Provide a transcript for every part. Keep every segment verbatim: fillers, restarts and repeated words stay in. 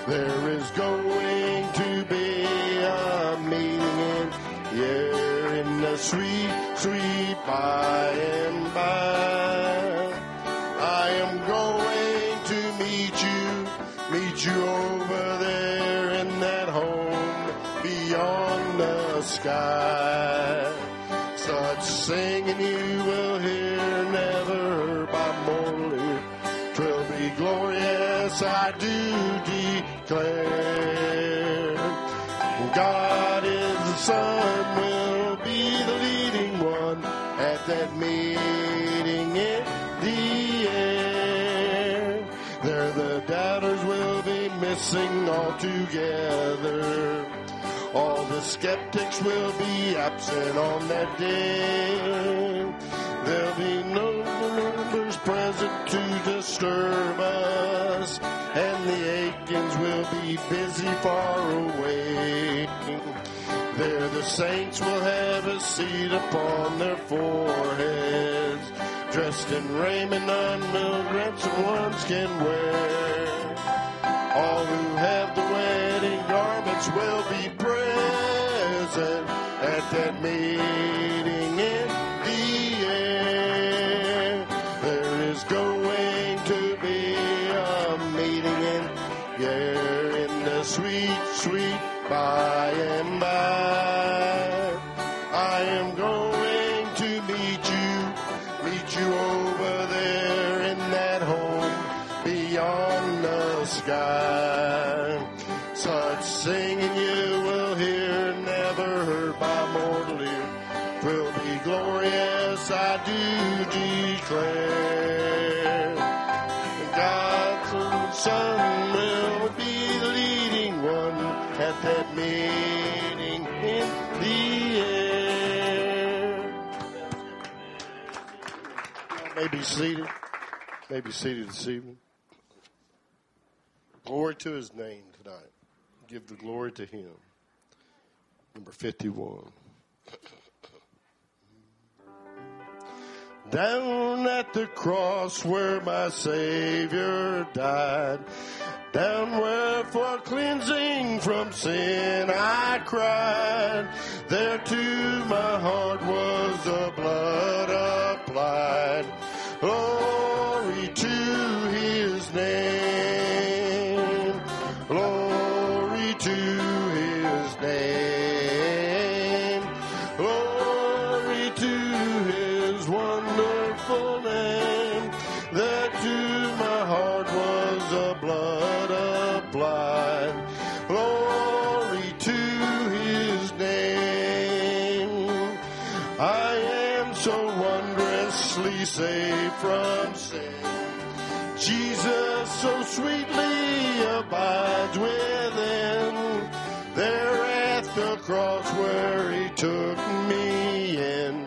There is going to be a meeting in here in the sweet, sweet by and by. I am going to meet you, meet you over there in that home beyond the sky. Such singing you will hear, never heard by mortal ear. 'Twill be glorious, I do declare. God is the Son, will be the leading one at that meeting in the air. There the doubters will be missing altogether. All the skeptics will be absent on that day. There'll be no members present to disturb us, and the Aikens will be busy far away. There the saints will have a seat upon their foreheads, dressed in raiment none will ransom ones can wear. All who have the wedding garments will be present at that meeting in the air. There is going to be a meeting in here in the sweet, sweet by and by. I am going to meet you, meet you over there in that home beyond the sky. Such singing you will hear, never heard by mortal ear. 'Twill be glorious, I do declare. God's Son will be the leading one at that meeting in the air. You may be seated. May be seated this evening. Glory to his name tonight. Give the glory to him. Number fifty-one. Down at the cross where my Savior died, down where for cleansing from sin I cried, there to my heart was the blood applied. Glory to his name. Glory to his name. Glory to his wonderful name. That to my heart was the blood applied. Glory to his name. I am so wondrously saved from sin. Jesus so sweetly abides within. There at the cross where he took me in.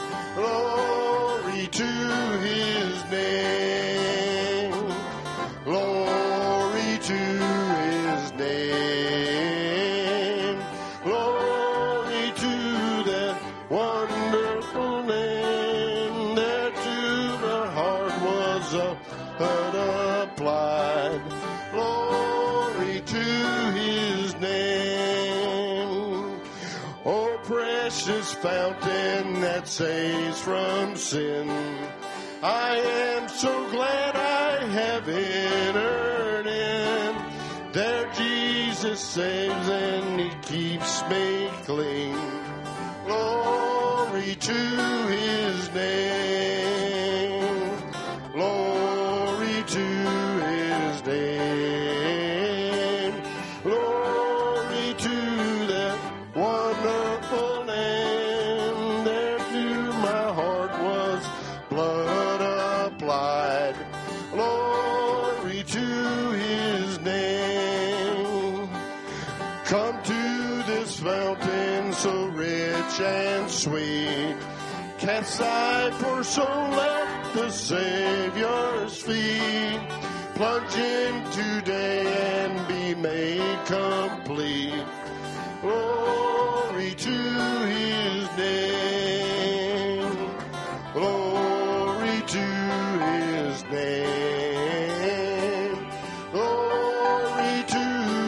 Glory to his name. Glory to his name. Glory to that wonderful name. There to my heart was a blood applied. Glory to his name. Oh, precious fountain that saves from sin. I am so glad I have entered in. There Jesus saves and he keeps me clean. Glory to his name. Glory to his name. Glory to that wonderful name. There to my heart was blood applied. Glory to his name. Come to this fountain so rich and sweet. Cast thy poor soul at the Savior's feet. Plunge in today and be made complete. Glory to his name. Glory to his name. Glory to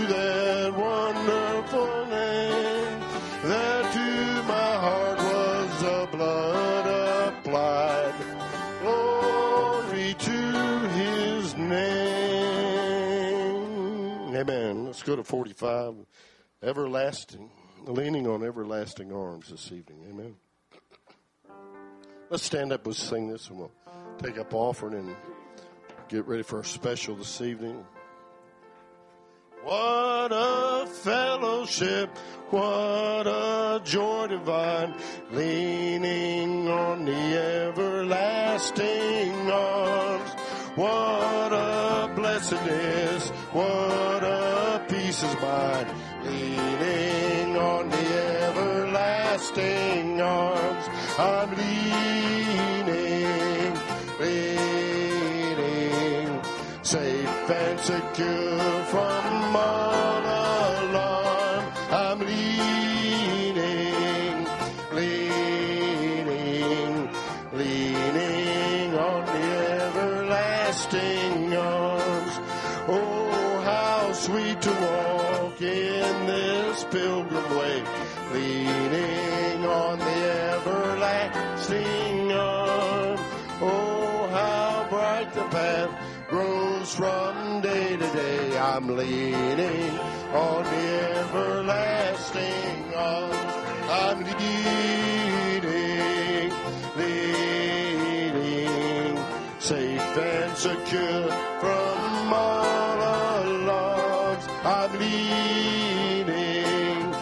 Amen. Let's go to forty-five. Everlasting, leaning on everlasting arms this evening. Amen. Let's stand up and sing this, and we'll take up offering and get ready for our special this evening. What a fellowship, what a joy divine, leaning on the everlasting arms. What a blessedness, what a peace is mine, leaning on the everlasting arms. I'm leaning, leaning, safe and secure from all alarm. I'm leaning, leaning, leaning on the everlasting arms. Oh, how sweet to walk in this pilgrim way, leaning on the everlasting arm. Oh, how bright the path grows from day to day. I'm leaning on the everlasting arms. I'm leaning, leaning, safe and secure from all alarms. I'm leaning,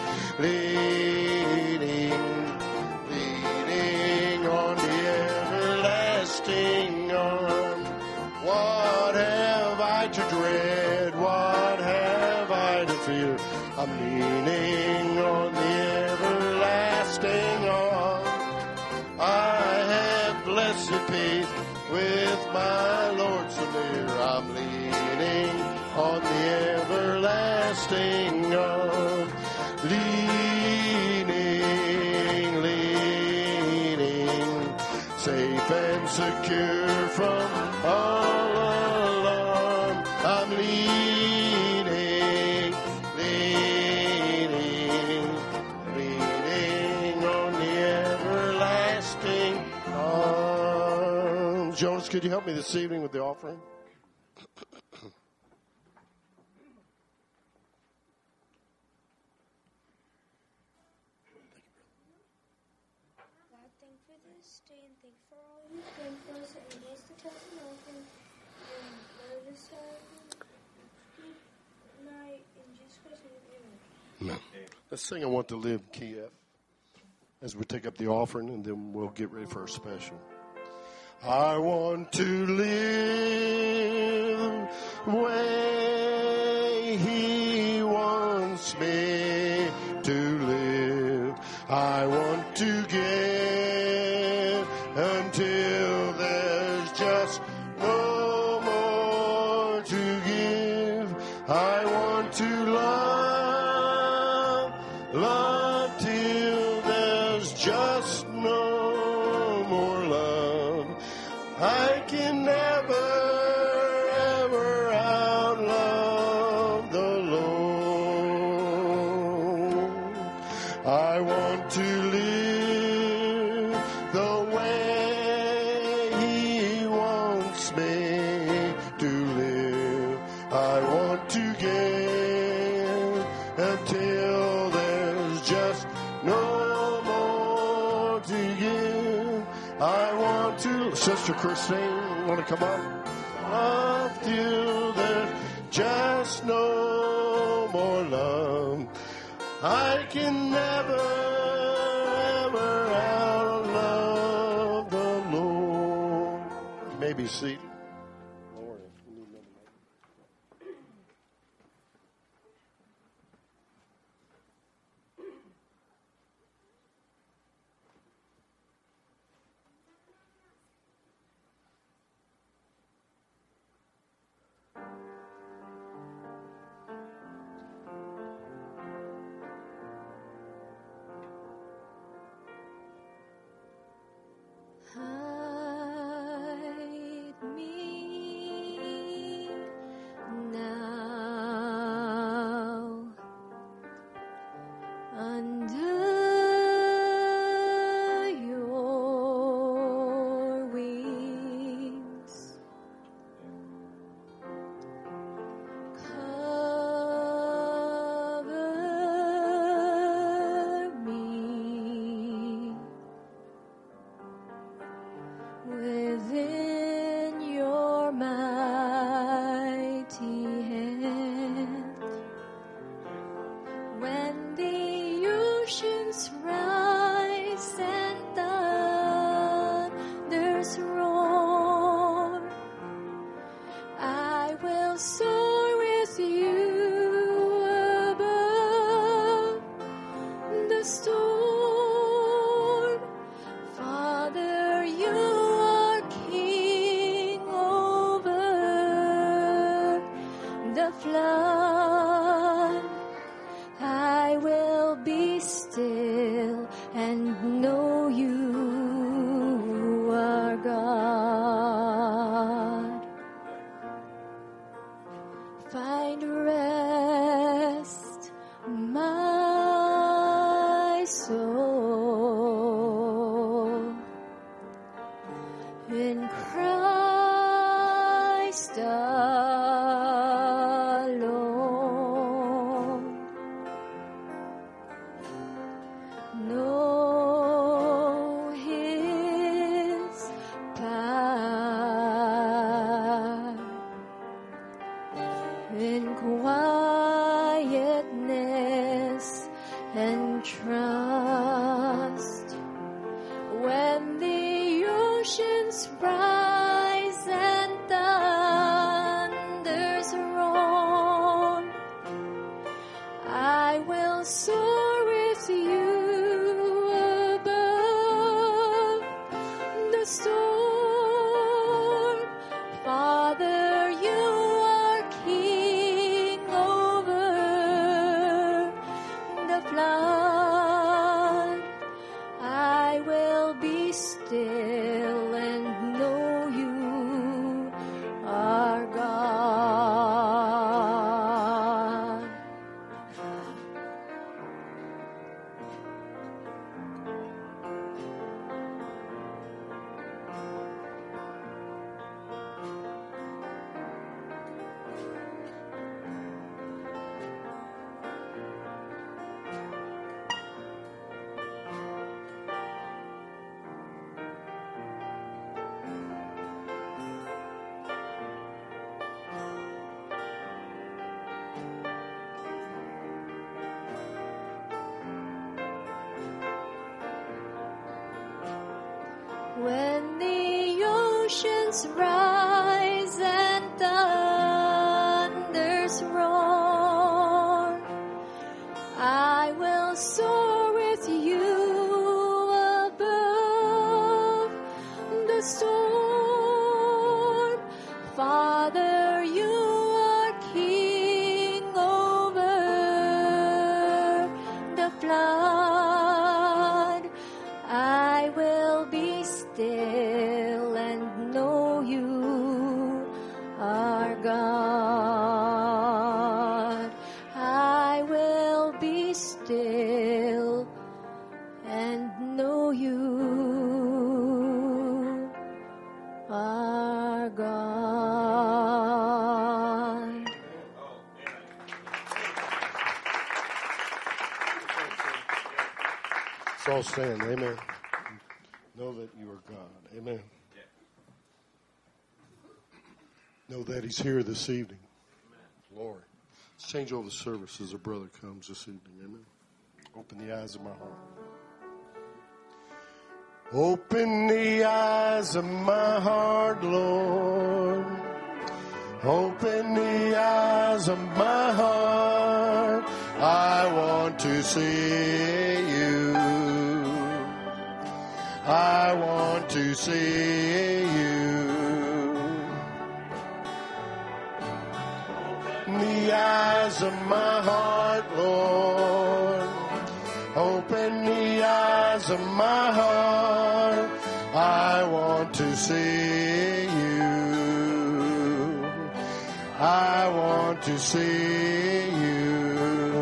leaning, leaning on the everlasting arm. What have I to dread? What have I to fear? I'm leaning on the everlasting arm. I have blessed peace with my Lord so near. I'm leaning on the everlasting arm. Leaning, leaning, safe and secure from all alarm. I'm leaning, leaning, leaning on the everlasting arms. Jonas, could you help me this evening with the offering? Amen. Let's sing I Want to Live, Key F, as we take up the offering, and then we'll get ready for our special. I want to live where He wants me to live. I want to give until there's just no more to give. I want to love, love till there's just no more love. I can never, ever outlove the Lord. I want to live the way He wants me to live. I want to give until there's just no more to give. I want to, Sister Christine, want to come up? Love till there's just no more love. I can never, ever outlove the Lord. You may be seated. Lord, we need another mic. Hide me I will soar with you above the storm. Father, you are king over the flood. I will be still and know you are God. When the oceans rise and thunders roar, I will soar with you above the storm. Father, you are king over the flood. I will be still and know you are God. I will be still and know you are God. Let's all stand. Amen. Know that you are God. Amen. Know that he's here this evening. Glory. Let's change over the service as a brother comes this evening. Amen. Open the eyes of my heart. Open the eyes of my heart, Lord. Open the eyes of my heart. I want to see you. I want to see you. The eyes of my heart, Lord. Open the eyes of my heart. I want to see you. I want to see you.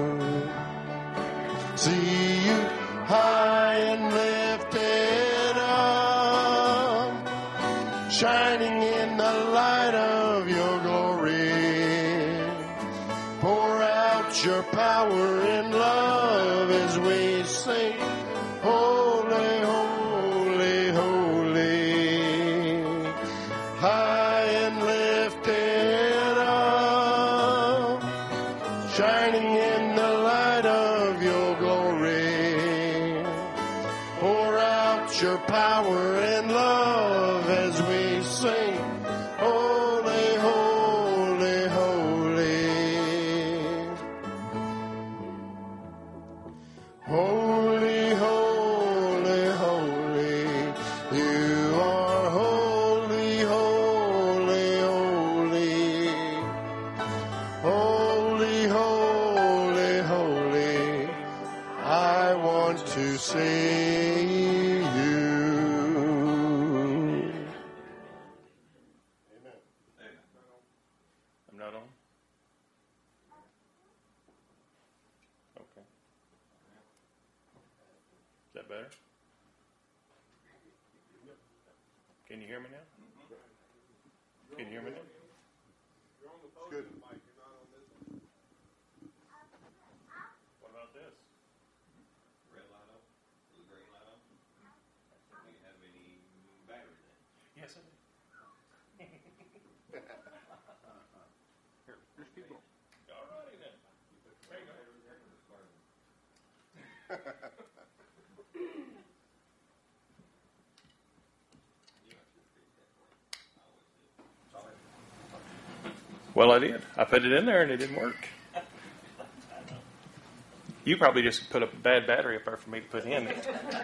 See you high and lifted up, shining in the light of your glory. Pour out your power and love as we sing, holy, holy, holy. High and lifted up, shining in the light of your glory. Pour out your power and love as we sing, holy, holy, holy. Holy, holy, holy. You are holy, holy, holy. Holy, holy, holy. I want to see you. Amen. I'm not on? Okay. Is that better? Can you hear me now? Can you hear me now? Good. What about this? Red light up? The green light up? Do you have any battery then? Yes, I do. Here, just keep going. All righty then. There you go. Well, I did. I put it in there and it didn't work. You probably just put up a bad battery up there for me to put in. Is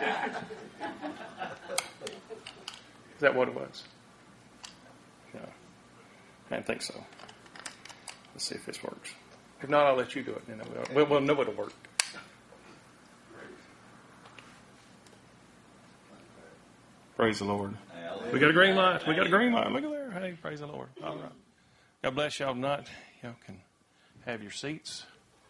that what it was? No, I didn't think so. Let's see if this works. If not, I'll let you do it. And we'll, we'll know it'll work. Praise the Lord. We got a green light. We got a green light. Look at there. Hey, praise the Lord. All right. God bless y'all. Not y'all can have your seats.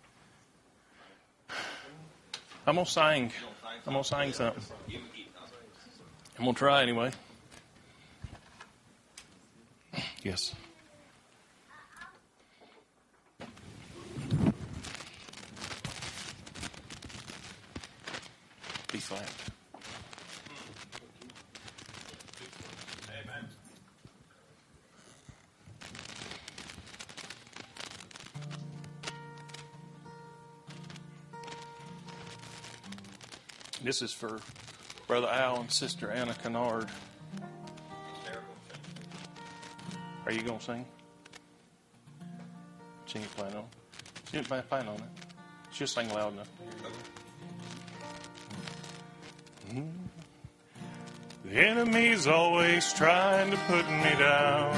I'm gonna sing. I'm gonna sing something. I'm gonna try anyway. Yes. B flat. Amen. This is for Brother Al and Sister Anna Kennard. Are you going to sing? Sing your plan on. Sing your plan on it. Just sing loud enough. Mm. The enemy's always trying to put me down,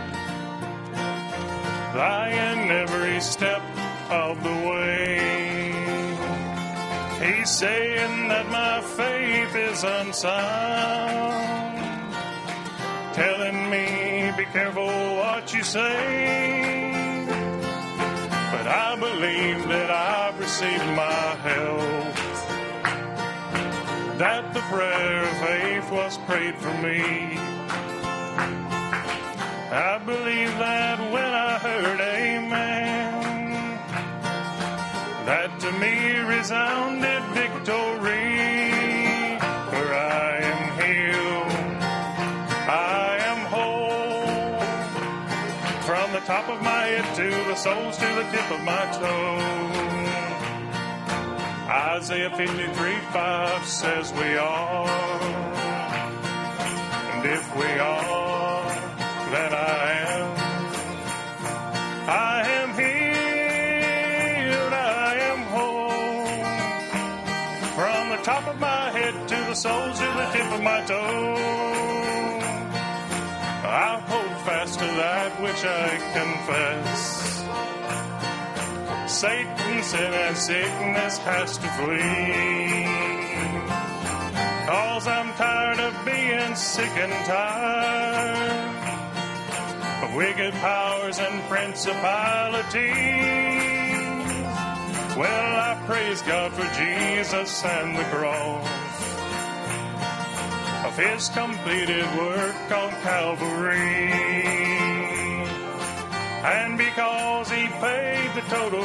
lying every step of the way. He's saying that my faith is unsound, telling me be careful what you say. But I believe that I've received my help, that the prayer of faith was prayed for me. I believe that when I heard amen, that to me resounded victory. For I am healed, I am whole, from the top of my head to the soles to the tip of my toes. Isaiah fifty-three five says we are, and if we are, then I am. I am healed, I am whole, from the top of my head to the soles to the tip of my toes. I'll hold fast to that which I confess. Satan, sin, and sickness has to flee, 'cause I'm tired of being sick and tired of wicked powers and principalities. Well, I praise God for Jesus and the cross of His completed work on Calvary. And because He paid the total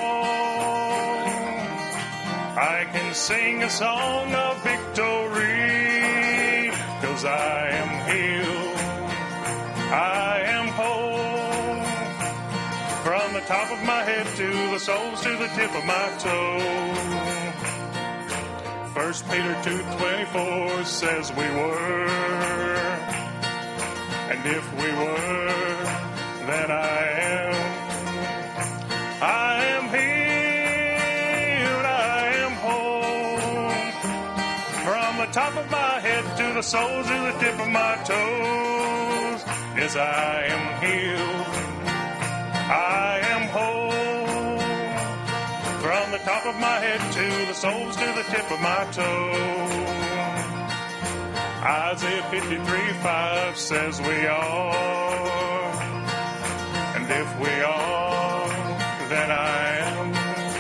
cost, I can sing a song of victory. 'Cause I am healed, I am whole, from the top of my head to the soles to the tip of my toe. First Peter two twenty-four says we were, and if we were, then I am. I am healed, I am whole, from the top of my head to the soles to the tip of my toes. Yes, I am healed, I am whole, from the top of my head to the soles to the tip of my toes. Isaiah fifty-three five says we are, and if we are, then I am.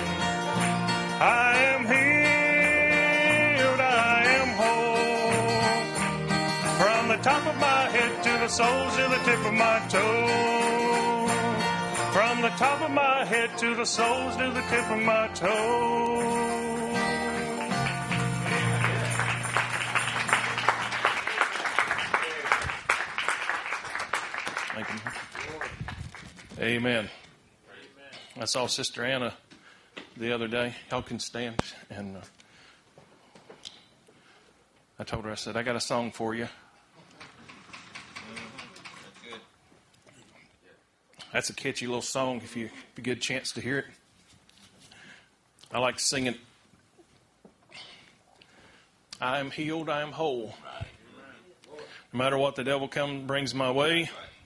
I am healed, I am whole, from the top of my head to the soles to the tip of my toes. From the top of my head to the soles to the tip of my toes. Thank you. Amen. I saw Sister Anna the other day. Y'all can stand. And uh, I told her, I said, I got a song for you. That's a catchy little song if you, if you get a chance to hear it. I like singing, I am healed, I am whole. No matter what the devil comes brings my way,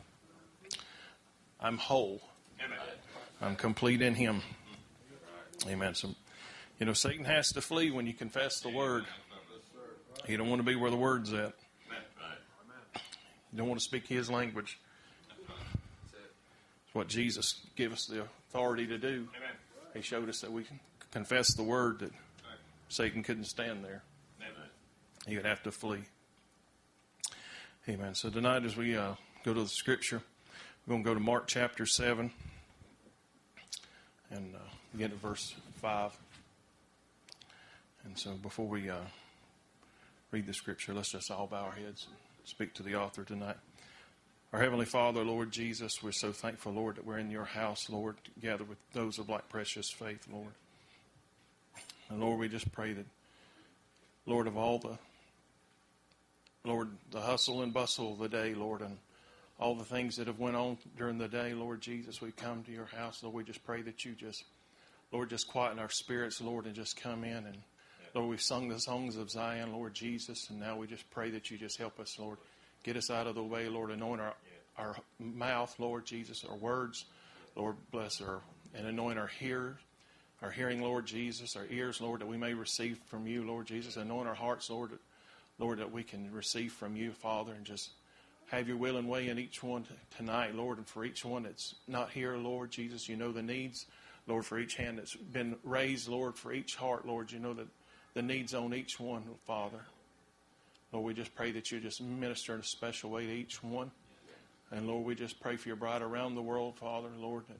I'm whole. I'm complete in him. Amen. So, you know, Satan has to flee when you confess the word. You don't want to be where the word's at. You don't want to speak his language. It's what Jesus gave us the authority to do. He showed us that we can confess the word, that Satan couldn't stand there. He would have to flee. Amen. So tonight as we uh, go to the scripture, we're going to go to Mark chapter seven and uh, begin at verse five. And so before we uh, read the scripture, let's just all bow our heads and speak to the author tonight. Our Heavenly Father, Lord Jesus, we're so thankful, Lord, that we're in your house, Lord, together with those of like precious faith, Lord. And Lord, we just pray that, Lord, of all the, Lord, the hustle and bustle of the day, Lord, and all the things that have went on during the day, Lord Jesus, we come to your house, Lord, we just pray that you just, Lord, just quieten our spirits, Lord, and just come in. And Lord, we've sung the songs of Zion, Lord Jesus, and now we just pray that you just help us, Lord. Get us out of the way, Lord, anoint our, our mouth, Lord Jesus, our words, Lord, bless our, and anoint our hearers, our hearing, Lord Jesus, our ears, Lord, that we may receive from you, Lord Jesus. Anoint our hearts, Lord, that, Lord, that we can receive from you, Father, and just have your will and way in each one tonight, Lord, and for each one that's not here, Lord Jesus, you know the needs, Lord, for each hand that's been raised, Lord, for each heart, Lord, you know that the needs on each one, Father. Lord, we just pray that you just minister in a special way to each one. And Lord, we just pray for your bride around the world, Father, Lord. That,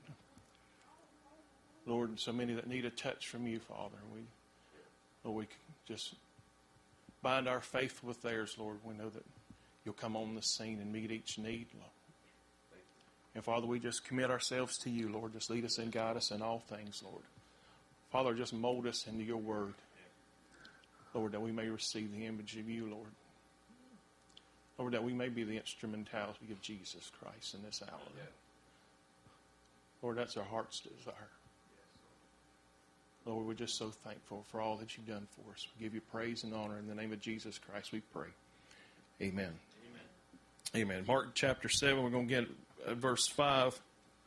Lord, so many that need a touch from you, Father. We, Lord, we just bind our faith with theirs, Lord. We know that you'll come on the scene and meet each need, Lord. And Father, we just commit ourselves to you, Lord. Just lead us and guide us in all things, Lord. Father, just mold us into your word, Lord, that we may receive the image of you, Lord. Lord, that we may be the instrumentality of Jesus Christ in this hour. Lord, that's our heart's desire. Lord, we're just so thankful for all that you've done for us. We give you praise and honor in the name of Jesus Christ, we pray. Amen. Amen. Amen. Mark chapter seven, we're going to get at verse five.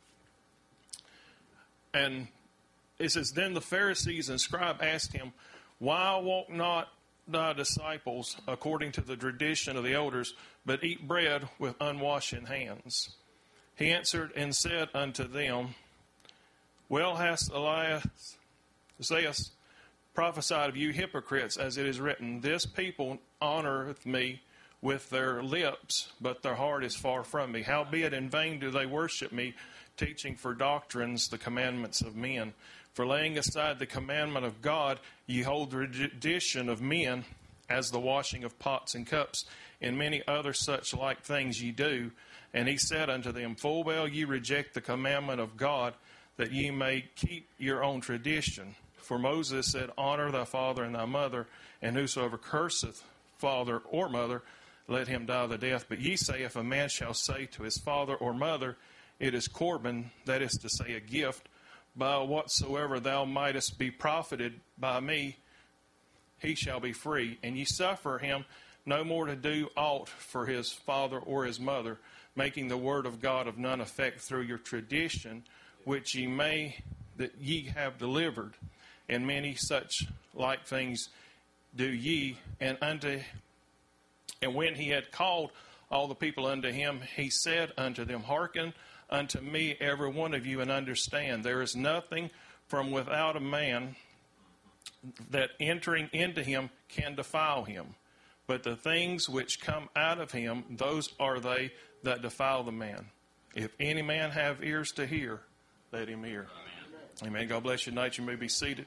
And it says, Then the Pharisees and scribes asked him, Why walk not thy disciples according to the tradition of the elders, but eat bread with unwashed hands? He answered and said unto them, Well hath Elias, Isaiah prophesied of you hypocrites, as it is written, This people honoreth me with their lips, but their heart is far from me. Howbeit in vain do they worship me, teaching for doctrines the commandments of men. For laying aside the commandment of God, ye hold the tradition of men, as the washing of pots and cups, and many other such like things ye do. And he said unto them, Full well ye reject the commandment of God, that ye may keep your own tradition. For Moses said, Honor thy father and thy mother, and whosoever curseth father or mother, let him die the death. But ye say, If a man shall say to his father or mother, It is Corban, that is to say, a gift, by whatsoever thou mightest be profited by me, he shall be free. And ye suffer him no more to do aught for his father or his mother, making the word of God of none effect through your tradition, which ye may that ye have delivered. And many such like things do ye. And unto and when he had called all the people unto him, he said unto them, Hearken unto me, every one of you, and understand. There is nothing from without a man that entering into him can defile him. But the things which come out of him, those are they that defile the man. If any man have ears to hear, let him hear. Amen. Amen. God bless you tonight. You may be seated.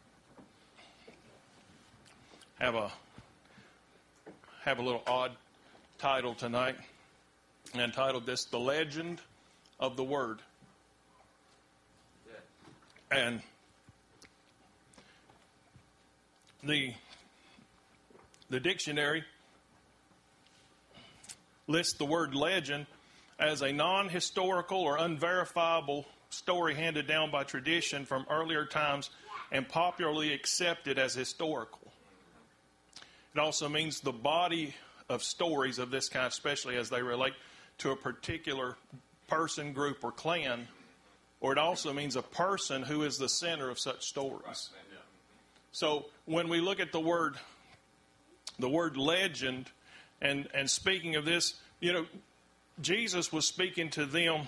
Have a have a little odd title tonight. I entitled this, The Legend of the Word. And the the dictionary lists the word legend as a non-historical or unverifiable story handed down by tradition from earlier times and popularly accepted as historical. It also means the body of stories of this kind, especially as they relate to a particular person, group, or clan. Or it also means a person who is the center of such stories. So when we look at the word, the word legend, and, and speaking of this, you know, Jesus was speaking to them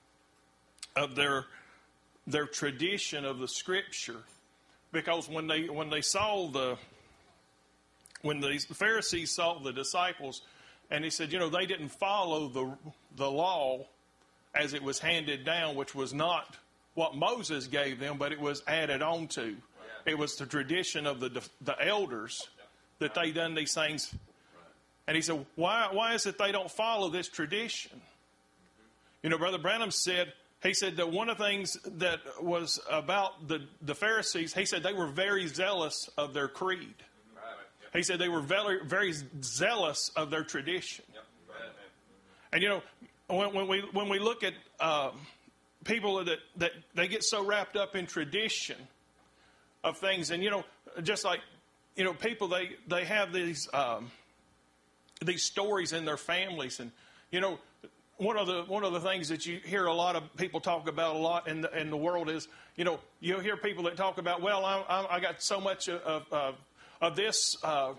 of their their tradition of the Scripture, because when they when they saw the when the Pharisees saw the disciples, and he said, you know, they didn't follow the the law as it was handed down, which was not what Moses gave them, but it was added on to. It was the tradition of the the elders that they done these things. And he said, why why is it they don't follow this tradition? You know, Brother Branham said, he said that one of the things that was about the, the Pharisees, he said they were very zealous of their creed. He said they were very, very zealous of their tradition. And, you know, when, when we when we look at uh, people that, that they get so wrapped up in tradition of things, and, you know, just like, you know, people, they, they have these um, these stories in their families. And, you know, one of the one of the things that you hear a lot of people talk about a lot in the, in the world is, you know, you'll hear people that talk about, well, I, I, I got so much of of, of this uh,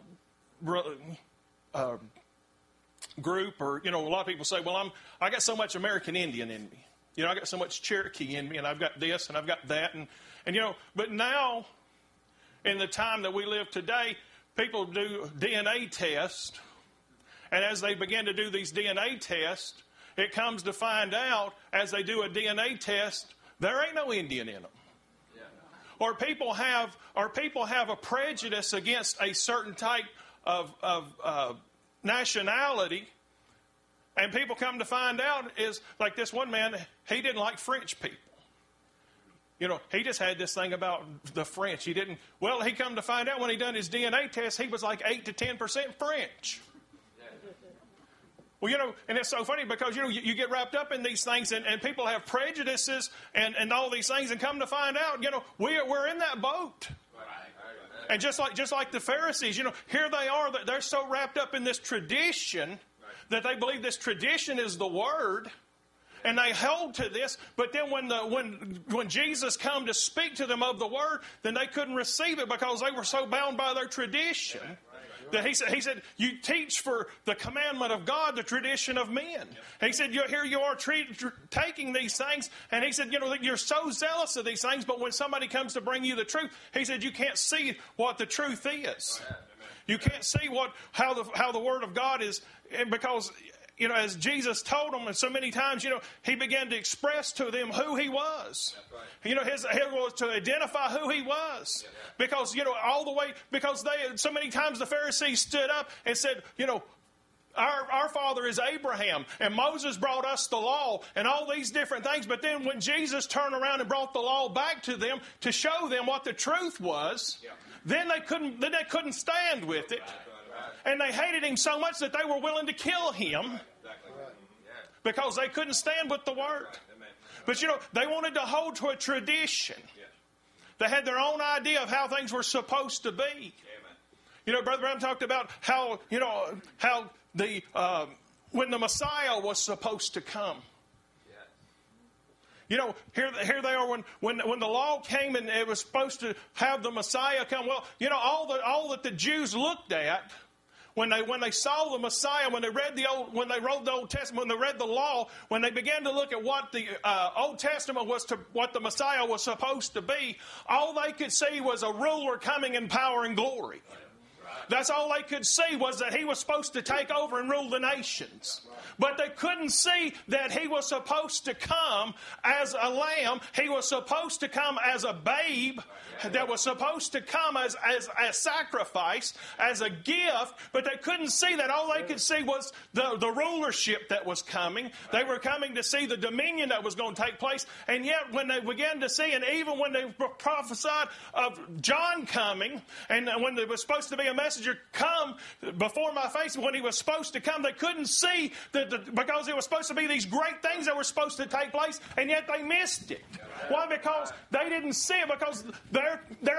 uh, group, or, you know, a lot of people say, well, I'm I got so much American Indian in me, you know, I got so much Cherokee in me, and I've got this and I've got that, and and you know, but now in the time that we live today, people do D N A tests, and as they begin to do these D N A tests, it comes to find out, as they do a D N A test, there ain't no Indian in them. Yeah. Or people have, or people have a prejudice against a certain type of, of uh, nationality, and people come to find out is, like this one man, he didn't like French people. You know, he just had this thing about the French. He didn't, well, he come to find out when he done his D N A test, he was like eight to ten percent French. Well, you know, and it's so funny because, you know, you, you get wrapped up in these things, and, and people have prejudices and, and all these things, and come to find out, you know, we're, we're in that boat. And just like just like the Pharisees, you know, here they are, they're so wrapped up in this tradition that they believe this tradition is the Word, and they hold to this. But then when the when when Jesus come to speak to them of the Word, then they couldn't receive it because they were so bound by their tradition. That he said, he said, you teach for the commandment of God, the tradition of men. And he said, you, here you are tre- tr- taking these things. And he said, you know, you're so zealous of these things, but when somebody comes to bring you the truth, he said, you can't see what the truth is. You can't see what how the how the Word of God is, because, you know, as Jesus told them, and so many times, you know, he began to express to them who he was. Right. You know, his, his was to identify who he was. Yeah. Because, you know, all the way, because they, so many times the Pharisees stood up and said, you know, our, our father is Abraham, and Moses brought us the law, and all these different things. But then when Jesus turned around and brought the law back to them to show them what the truth was, yeah. then they couldn't, then they couldn't stand with it. And they hated him so much that they were willing to kill him because they couldn't stand with the Word. But, you know, they wanted to hold to a tradition. They had their own idea of how things were supposed to be. You know, Brother Branham talked about how, you know, how the uh, when the Messiah was supposed to come. You know, here, here they are when, when, when the law came and it was supposed to have the Messiah come. Well, you know, all the all that the Jews looked at when they when they saw the Messiah, when they read the old, when they wrote the Old Testament, when they read the law, when they began to look at what the uh, Old Testament was to, what the Messiah was supposed to be, all they could see was a ruler coming in power and glory. That's all they could see, was that he was supposed to take over and rule the nations. But they couldn't see that he was supposed to come as a lamb. He was supposed to come as a babe. That was supposed to come as, as a sacrifice, as a gift. But they couldn't see that. All they could see was the, the rulership that was coming. They were coming to see the dominion that was going to take place. And yet when they began to see, and even when they prophesied of John coming, and when there was supposed to be a messenger come before my face, when he was supposed to come, they couldn't see that the, because it was supposed to be these great things that were supposed to take place, and yet they missed it. Why? Because they didn't see it, because their their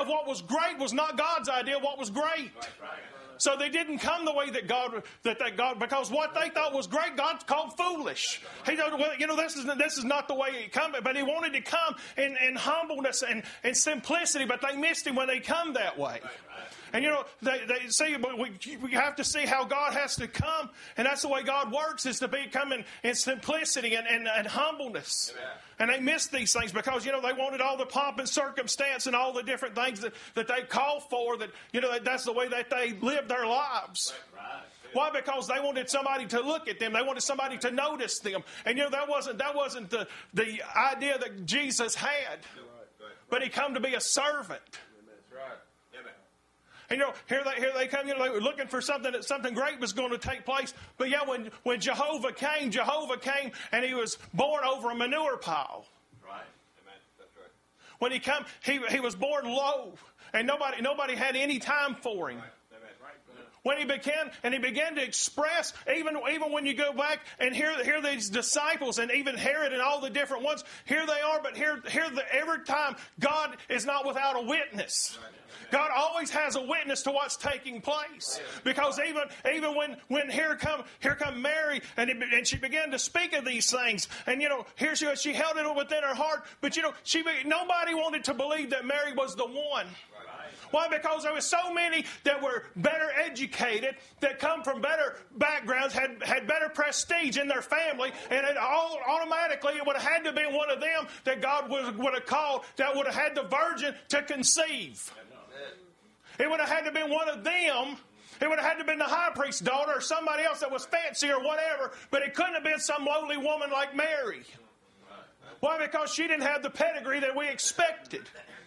of what was great was not God's idea of what was great. So they didn't come the way that God, that, that God, because what they thought was great, God called foolish. He said, well, you know, this is, this is not the way it come, but he wanted to come in, in humbleness and, and simplicity, but they missed him when they come that way. And, you know, they, they see, but we, we have to see how God has to come, and that's the way God works, is to be coming in simplicity and, and, and humbleness. Amen. And they missed these things because, you know, they wanted all the pomp and circumstance and all the different things that, that they called for, that, you know, that that's the way that they lived their lives. Right. Right. Why? Because they wanted somebody to look at them. They wanted somebody to notice them. And, you know, that wasn't that wasn't the, the idea that Jesus had. Right. Right. But he come to be a servant. That's right. And, you know, here they here they come. You know, they were looking for something that something great was going to take place. But yeah, when when Jehovah came, Jehovah came, and he was born over a manure pile. Right. Amen. That's right. When he come, he he was born low, and nobody nobody had any time for him. Right. When he began, and he began to express, even, even when you go back and hear, hear these disciples and even Herod and all the different ones, here they are, but here, here the, every time God is not without a witness. God always has a witness to what's taking place. Because even, even when, when here come, here come Mary, and, it, and she began to speak of these things, and, you know, here she was, she held it within her heart, but, you know, she, nobody wanted to believe that Mary was the one. Why? Because there were so many that were better educated, that come from better backgrounds, had, had better prestige in their family, and it all automatically it would have had to be one of them that God would, would have called, that would have had the virgin to conceive. It would have had to be one of them. It would have had to have been the high priest's daughter or somebody else that was fancy or whatever, but it couldn't have been some lowly woman like Mary. Why? Because she didn't have the pedigree that we expected.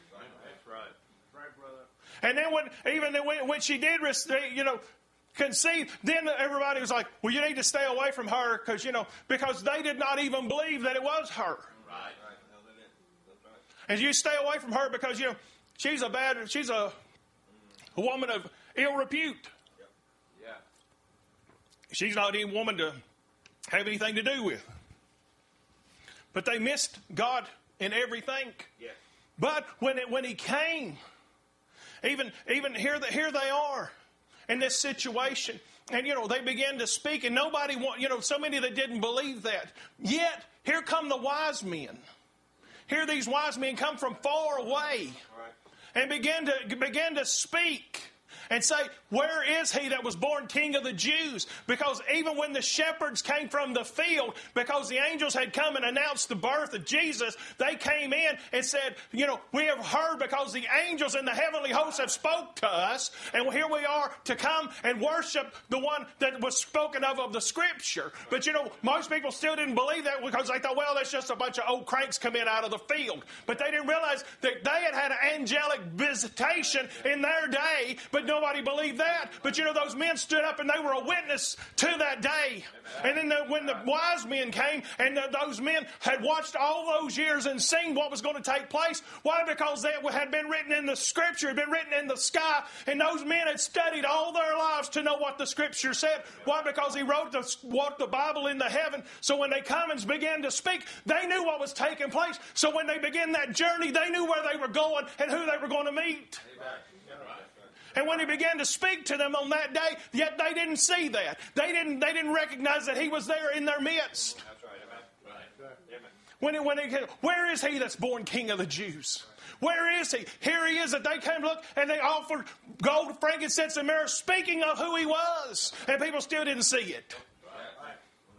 And then when, even when, when she did, you know, conceive, then everybody was like, well, you need to stay away from her because, you know, because they did not even believe that it was her. Right. And you stay away from her because, you know, she's a bad, she's a, a woman of ill repute. Yeah. She's not any woman to have anything to do with. But they missed God in everything. Yeah. But when it, when he came, Even even here, here they are in this situation. And, you know, they began to speak. And nobody, want, you know, so many that didn't believe that. Yet, here come the wise men. Here these wise men come from far away. And begin to, begin to speak. And say, where is he that was born King of the Jews? Because even when the shepherds came from the field, because the angels had come and announced the birth of Jesus, they came in and said, you know, we have heard because the angels and the heavenly hosts have spoke to us, and here we are to come and worship the one that was spoken of of the Scripture. But, you know, most people still didn't believe that because they thought, well, that's just a bunch of old cranks come in out of the field. But they didn't realize that they had had an angelic visitation in their day, but no Nobody believed that. But, you know, those men stood up and they were a witness to that day. And then the, when the wise men came and the, those men had watched all those years and seen what was going to take place. Why? Because that had been written in the Scripture, had been written in the sky. And those men had studied all their lives to know what the Scripture said. Why? Because he wrote the, wrote the Bible into heaven. So when they come and began to speak, they knew what was taking place. So when they began that journey, they knew where they were going and who they were going to meet. Amen. And when he began to speak to them on that day, yet they didn't see that. They didn't, they didn't recognize that he was there in their midst. That's right. Amen. Right. When, he, when he, where is he that's born King of the Jews? Where is he? Here he is. That they came to look and they offered gold, frankincense, and myrrh, speaking of who he was. And people still didn't see it. Right.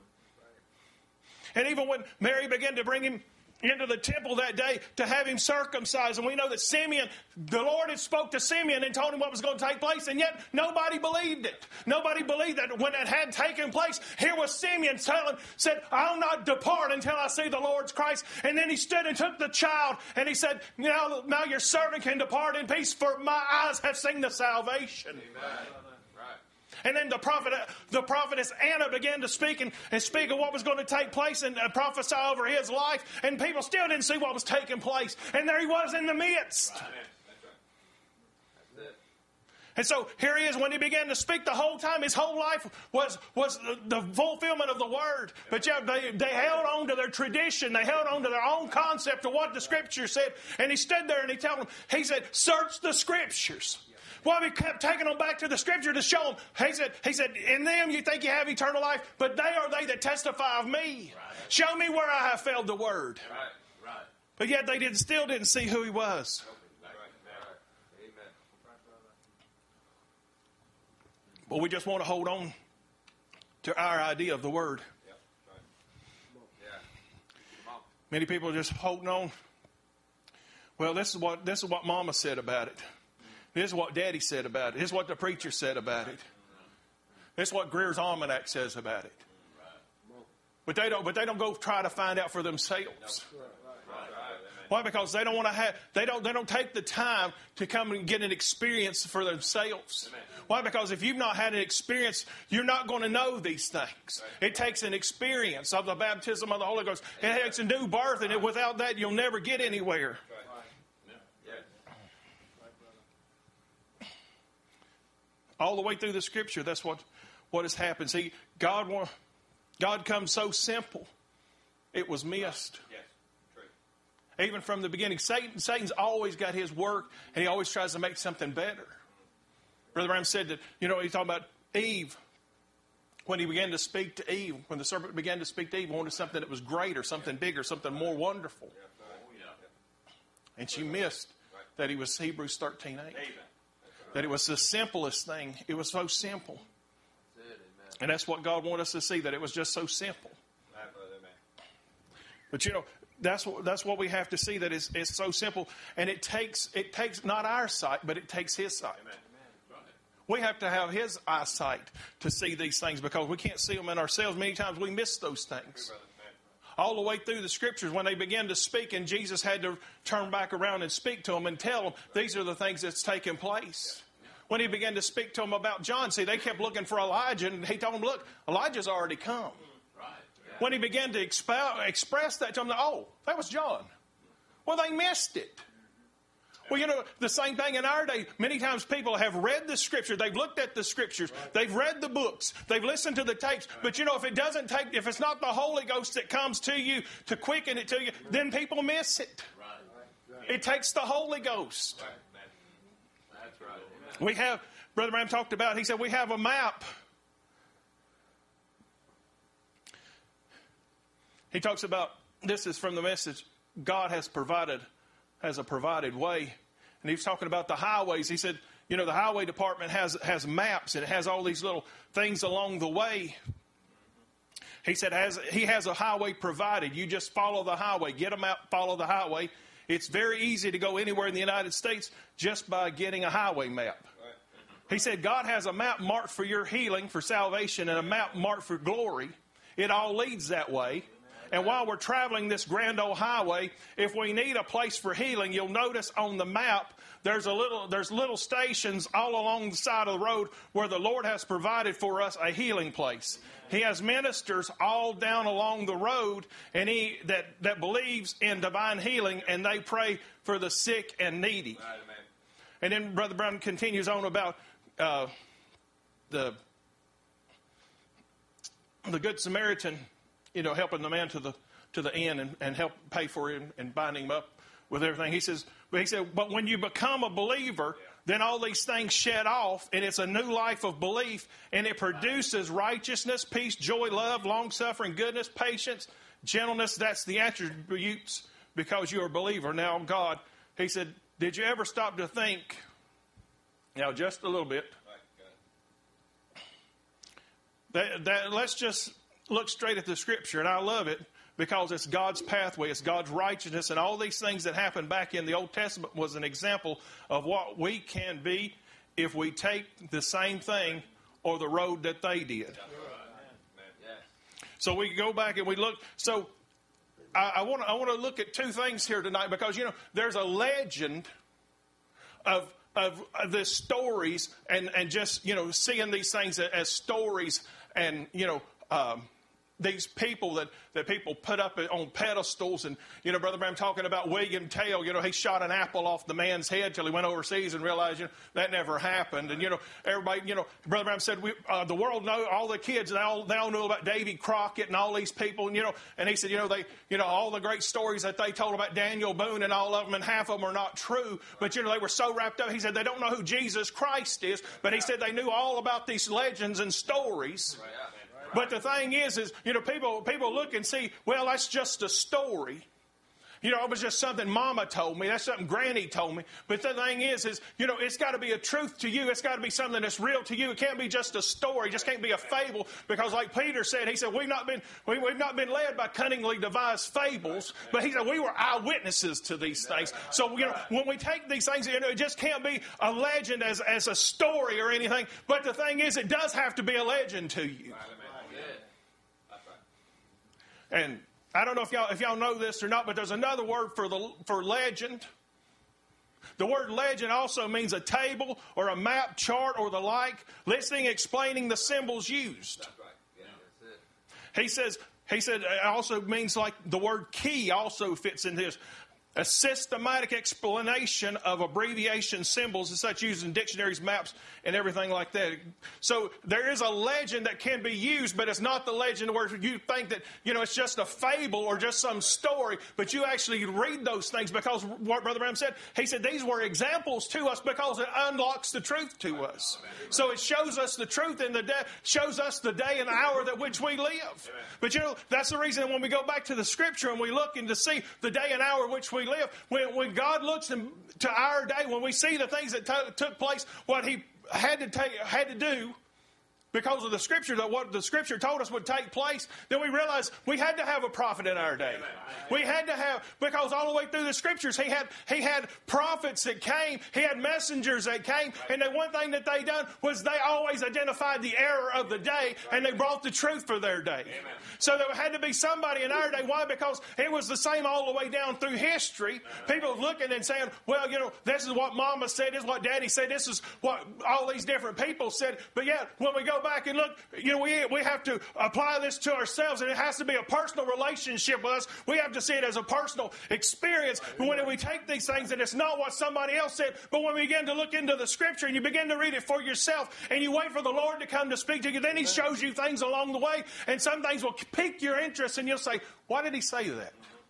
And even when Mary began to bring him into the temple that day to have him circumcised. And we know that Simeon, the Lord had spoke to Simeon and told him what was going to take place, and yet nobody believed it. Nobody believed that when it had taken place. Here was Simeon telling, said, I'll not depart until I see the Lord's Christ. And then he stood and took the child, and he said, now, now your servant can depart in peace, for my eyes have seen the salvation. Amen. And then the prophet, the prophetess Anna began to speak and, and speak of what was going to take place and uh, prophesy over his life. And people still didn't see what was taking place. And there he was in the midst. Right. That's right. That's it. And so here he is when he began to speak the whole time. His whole life was, was the, the fulfillment of the Word. But yeah, they, they held on to their tradition. They held on to their own concept of what the Scripture said. And he stood there and he told them, he said, search the Scriptures. Well, he kept taking them back to the Scripture to show them. He said, he said, in them you think you have eternal life, but they are they that testify of me. Right. Show me where I have failed the Word. Right. Right. But yet they didn't, still didn't see who he was. But we just want to hold on to our idea of the Word. Many people are just holding on. Well, this is what this is what Mama said about it. This is what Daddy said about it. This is what the preacher said about it. This is what Greer's Almanac says about it. But they don't. But they don't go try to find out for themselves. Why? Because they don't want to have. They don't. They don't take the time to come and get an experience for themselves. Why? Because if you've not had an experience, you're not going to know these things. It takes an experience of the baptism of the Holy Ghost. It takes a new birth, and without that, you'll never get anywhere. All the way through the Scripture, that's what, what has happened. See, God, God comes so simple, it was missed. Even from the beginning, Satan, Satan's always got his work, and he always tries to make something better. Brother Branham said that, you know, he's talking about Eve. When he began to speak to Eve, when the serpent began to speak to Eve, wanted something that was greater, something bigger, something more wonderful. And she missed that he was Hebrews thirteen eight. That it was the simplest thing. It was so simple. And that's what God wanted us to see, that it was just so simple. But, you know, That's what, that's what we have to see, that it's, it's so simple. And it takes it takes not our sight, but it takes His sight. Amen. We have to have His eyesight to see these things, because we can't see them in ourselves. Many times we miss those things. All the way through the Scriptures, when they began to speak and Jesus had to turn back around and speak to them and tell them, these are the things that's taking place. When He began to speak to them about John, see, they kept looking for Elijah, and He told them, look, Elijah's already come. When He began to expound, express that to them, oh, that was John. Well, they missed it. Well, you know, the same thing in our day. Many times people have read the Scripture. They've looked at the Scriptures. They've read the books. They've listened to the tapes. But, you know, if it doesn't take, if it's not the Holy Ghost that comes to you to quicken it to you, then people miss it. It takes the Holy Ghost. We have, Brother Branham talked about, he said, we have a map. He talks about, this is from the message, God has provided, has a provided way. And he was talking about the highways. He said, you know, the highway department has, has maps, and it has all these little things along the way. He said, has, he has a highway provided. You just follow the highway. Get a map, follow the highway. It's very easy to go anywhere in the United States just by getting a highway map. He said, God has a map marked for your healing, for salvation, and a map marked for glory. It all leads that way. And while we're traveling this grand old highway, if we need a place for healing, you'll notice on the map there's a little there's little stations all along the side of the road where the Lord has provided for us a healing place. He has ministers all down along the road, and he that, that believes in divine healing, and they pray for the sick and needy. And then Brother Brown continues on about uh, the the Good Samaritan, you know, helping the man to the to the inn and, and help pay for him and bind him up with everything. He says, but he said, but when you become a believer, then all these things shed off, and it's a new life of belief, and it produces righteousness, peace, joy, love, long-suffering, goodness, patience, gentleness. That's the attributes because you're a believer. Now, God, he said, did you ever stop to think, now just a little bit, that, that let's just look straight at the Scripture, and I love it because it's God's pathway, it's God's righteousness, and all these things that happened back in the Old Testament was an example of what we can be if we take the same thing or the road that they did. So we go back and we look. So I, I want I want to look at two things here tonight, because you know there's a legend of of, of the stories and and just you know seeing these things as stories and you know. Um, these people that, that people put up on pedestals. And, you know, Brother Branham talking about William Tell, you know, he shot an apple off the man's head till he went overseas and realized, you know, that never happened. And, you know, everybody, you know, Brother Branham said, we, uh, the world know, all the kids, they all, they all knew about Davy Crockett and all these people. And, you know, and he said, you know, they, you know, all the great stories that they told about Daniel Boone and all of them, and half of them are not true. But, you know, they were so wrapped up. He said, they don't know who Jesus Christ is. But he said they knew all about these legends and stories. But the thing is, is, you know, people people look and see, well, that's just a story. You know, it was just something Mama told me. That's something Granny told me. But the thing is, is, you know, it's got to be a truth to you. It's got to be something that's real to you. It can't be just a story. It just can't be a fable. Because like Peter said, he said, we've not been, we, we've not been led by cunningly devised fables. But he said, we were eyewitnesses to these things. So, you know, when we take these things, you know, it just can't be a legend as, as a story or anything. But the thing is, it does have to be a legend to you. And I don't know if y'all if y'all know this or not, but there's another word for the for legend. The word legend also means a table or a map, chart, or the like, listing, explaining the symbols used. That's right. Yeah, that's it. He says he said it also means like the word key also fits in this. A systematic explanation of abbreviation symbols and such used in dictionaries, maps, and everything like that. So there is a legend that can be used, but it's not the legend where you think that, you know, it's just a fable or just some story, but you actually read those things because what Brother Branham said, he said these were examples to us because it unlocks the truth to us. So it shows us the truth in the day, shows us the day and hour that which we live. But you know, that's the reason when we go back to the scripture and we look and to see the day and hour in which we live, when, when God looks in, to our day, when we see the things that t- took place, what He had to take, had to do because of the scripture, that what the scripture told us would take place, then we realize we had to have a prophet in our day. Amen. We had to have, because all the way through the scriptures, he had he had prophets that came, he had messengers that came, and the one thing that they done was they always identified the error of the day, and they brought the truth for their day. Amen. So there had to be somebody in our day. Why? Because it was the same all the way down through history. People looking and saying, well, you know, this is what Mama said, this is what Daddy said, this is what all these different people said. But yet, when we go back and look, you know, we we have to apply this to ourselves, and it has to be a personal relationship with us. We have to see it as a personal experience. But when we take these things, and it's not what somebody else said, but when we begin to look into the scripture and you begin to read it for yourself, and you wait for the Lord to come to speak to you, then He shows you things along the way, and some things will pique your interest, and you'll say, why did He say that?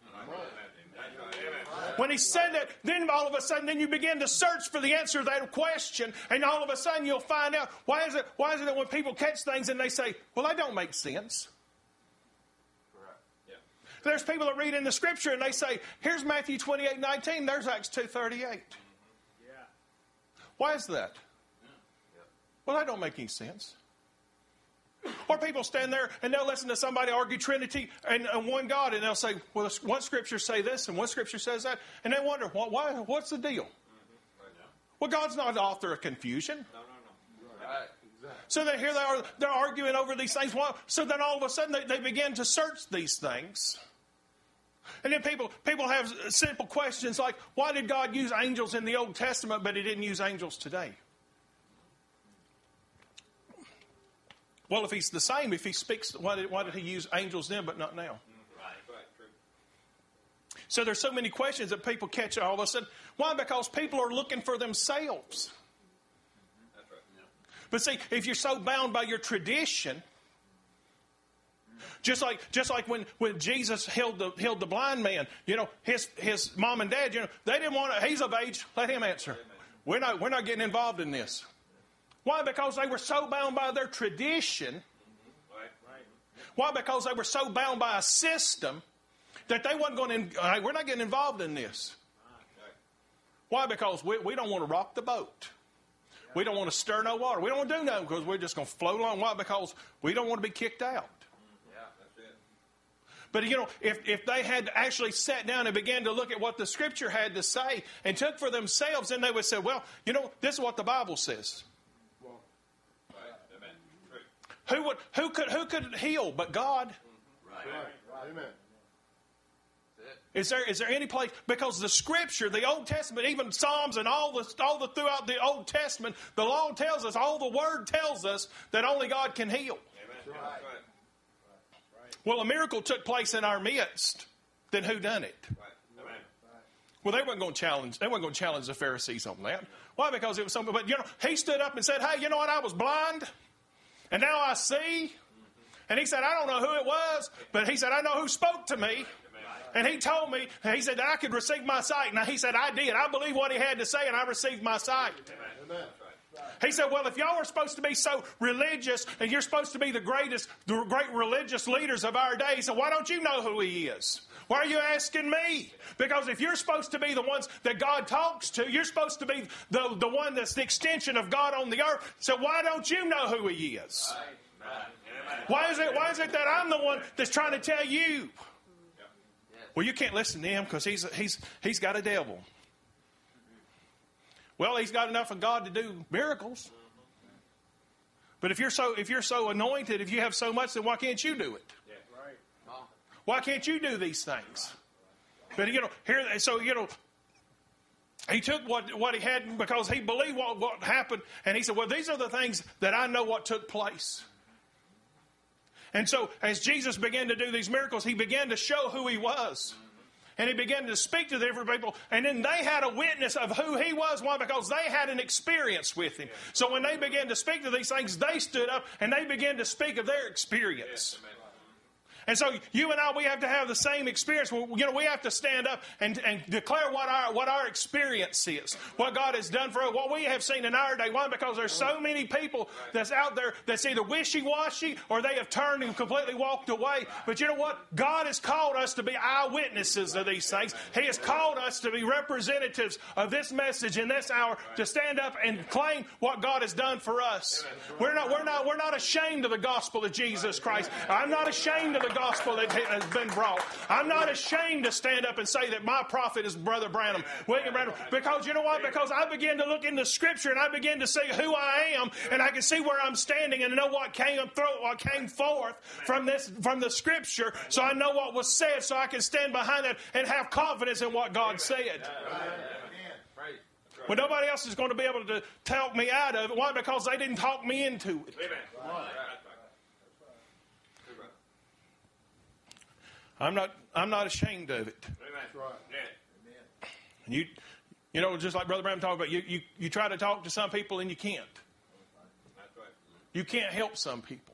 When He said that, then all of a sudden, then you begin to search for the answer to that question, and all of a sudden you'll find out, why is it, why is it that when people catch things and they say, well, that don't make sense? Yeah. There's people that read in the scripture and they say, here's Matthew twenty-eight nineteen, there's Acts two thirty-eight. Yeah. Why is that? Yeah. Well, that don't make any sense. Or people stand there and they'll listen to somebody argue Trinity and, and one God, and they'll say, well, one scripture say this and one scripture says that, and they wonder, well, why, what's the deal? Mm-hmm. Right. Well, God's not the author of confusion. No, no, no. Right. Exactly. So they, here they are, they're arguing over these things. Well, so then all of a sudden they, they begin to search these things. And then people people have simple questions like, why did God use angels in the Old Testament, but He didn't use angels today? Well, if He's the same, if He speaks, why did, why did He use angels then but not now? Right, right, true. So there's so many questions that people catch all of a sudden. Why? Because people are looking for themselves. That's right. Yeah. But see, if you're so bound by your tradition, just like just like when, when Jesus healed the healed the blind man, you know, his his mom and dad, you know, they didn't want to. He's of age. Let him answer. Amen. We're not we're not getting involved in this. Why? Because they were so bound by their tradition. Why? Because they were so bound by a system that they wasn't going to, hey, we're not getting involved in this. Why? Because we, we don't want to rock the boat. We don't want to stir no water. We don't want to do nothing because we're just going to float along. Why? Because we don't want to be kicked out. Yeah, that's it. But, you know, if, if they had actually sat down and began to look at what the Scripture had to say and took for themselves, then they would say, well, you know, this is what the Bible says. Who would who could who could heal but God? Right. Right. Amen. Is there is there any place, because the Scripture, the Old Testament, even Psalms and all the all the throughout the Old Testament, the law tells us, all the Word tells us that only God can heal. Amen. Right. well, a miracle took place in our midst, then who done it? Right. Amen. Well, they weren't going to challenge. They weren't going to challenge the Pharisees on that. Why? Because it was something. But you know, he stood up and said, "Hey, you know what? I was blind, and now I see." And he said, "I don't know who it was, but he said, I know who spoke to me." And he told me, he said, that I could receive my sight. Now, he said, I did. I believe what he had to say, and I received my sight. Amen. He said, well, if y'all are supposed to be so religious, and you're supposed to be the greatest, the great religious leaders of our day, so why don't you know who he is? Why are you asking me? Because if you're supposed to be the ones that God talks to, you're supposed to be the, the one that's the extension of God on the earth. So why don't you know who he is? Why is it, why is it that I'm the one that's trying to tell you? Well, you can't listen to him because he's, he's, he's got a devil. Well, he's got enough of God to do miracles. But if you're so if you're so anointed, if you have so much, then why can't you do it? Why can't you do these things? But you know, here, so you know, he took what what he had because he believed what, what happened, and he said, "Well, these are the things that I know what took place." And so, as Jesus began to do these miracles, he began to show who he was. And he began to speak to the different people. And then they had a witness of who he was. Why? Because they had an experience with him. So when they began to speak to these things, they stood up and they began to speak of their experience. And so you and I, we have to have the same experience. You know, we have to stand up and, and declare what our what our experience is, what God has done for us, what we have seen in our day. Why? Because there's so many people that's out there that's either wishy-washy or they have turned and completely walked away. But you know what? God has called us to be eyewitnesses of these things. He has called us to be representatives of this message in this hour, to stand up and claim what God has done for us. We're not we're not we're not ashamed of the gospel of Jesus Christ. I'm not ashamed of the gospel that has been brought. I'm not ashamed to stand up and say that my prophet is Brother Branham, William Branham, because you know what? Because I began to look into Scripture and I began to see who I am, and I can see where I'm standing and know what came through, what came forth from this from the Scripture, so I know what was said, so I can stand behind that and have confidence in what God said. Well, nobody else is going to be able to talk me out of it. Why? Because they didn't talk me into it. I'm not. I'm not ashamed of it. Amen. And you, you know, just like Brother Branham talked about, you, you, you try to talk to some people and you can't. That's right. You can't help some people.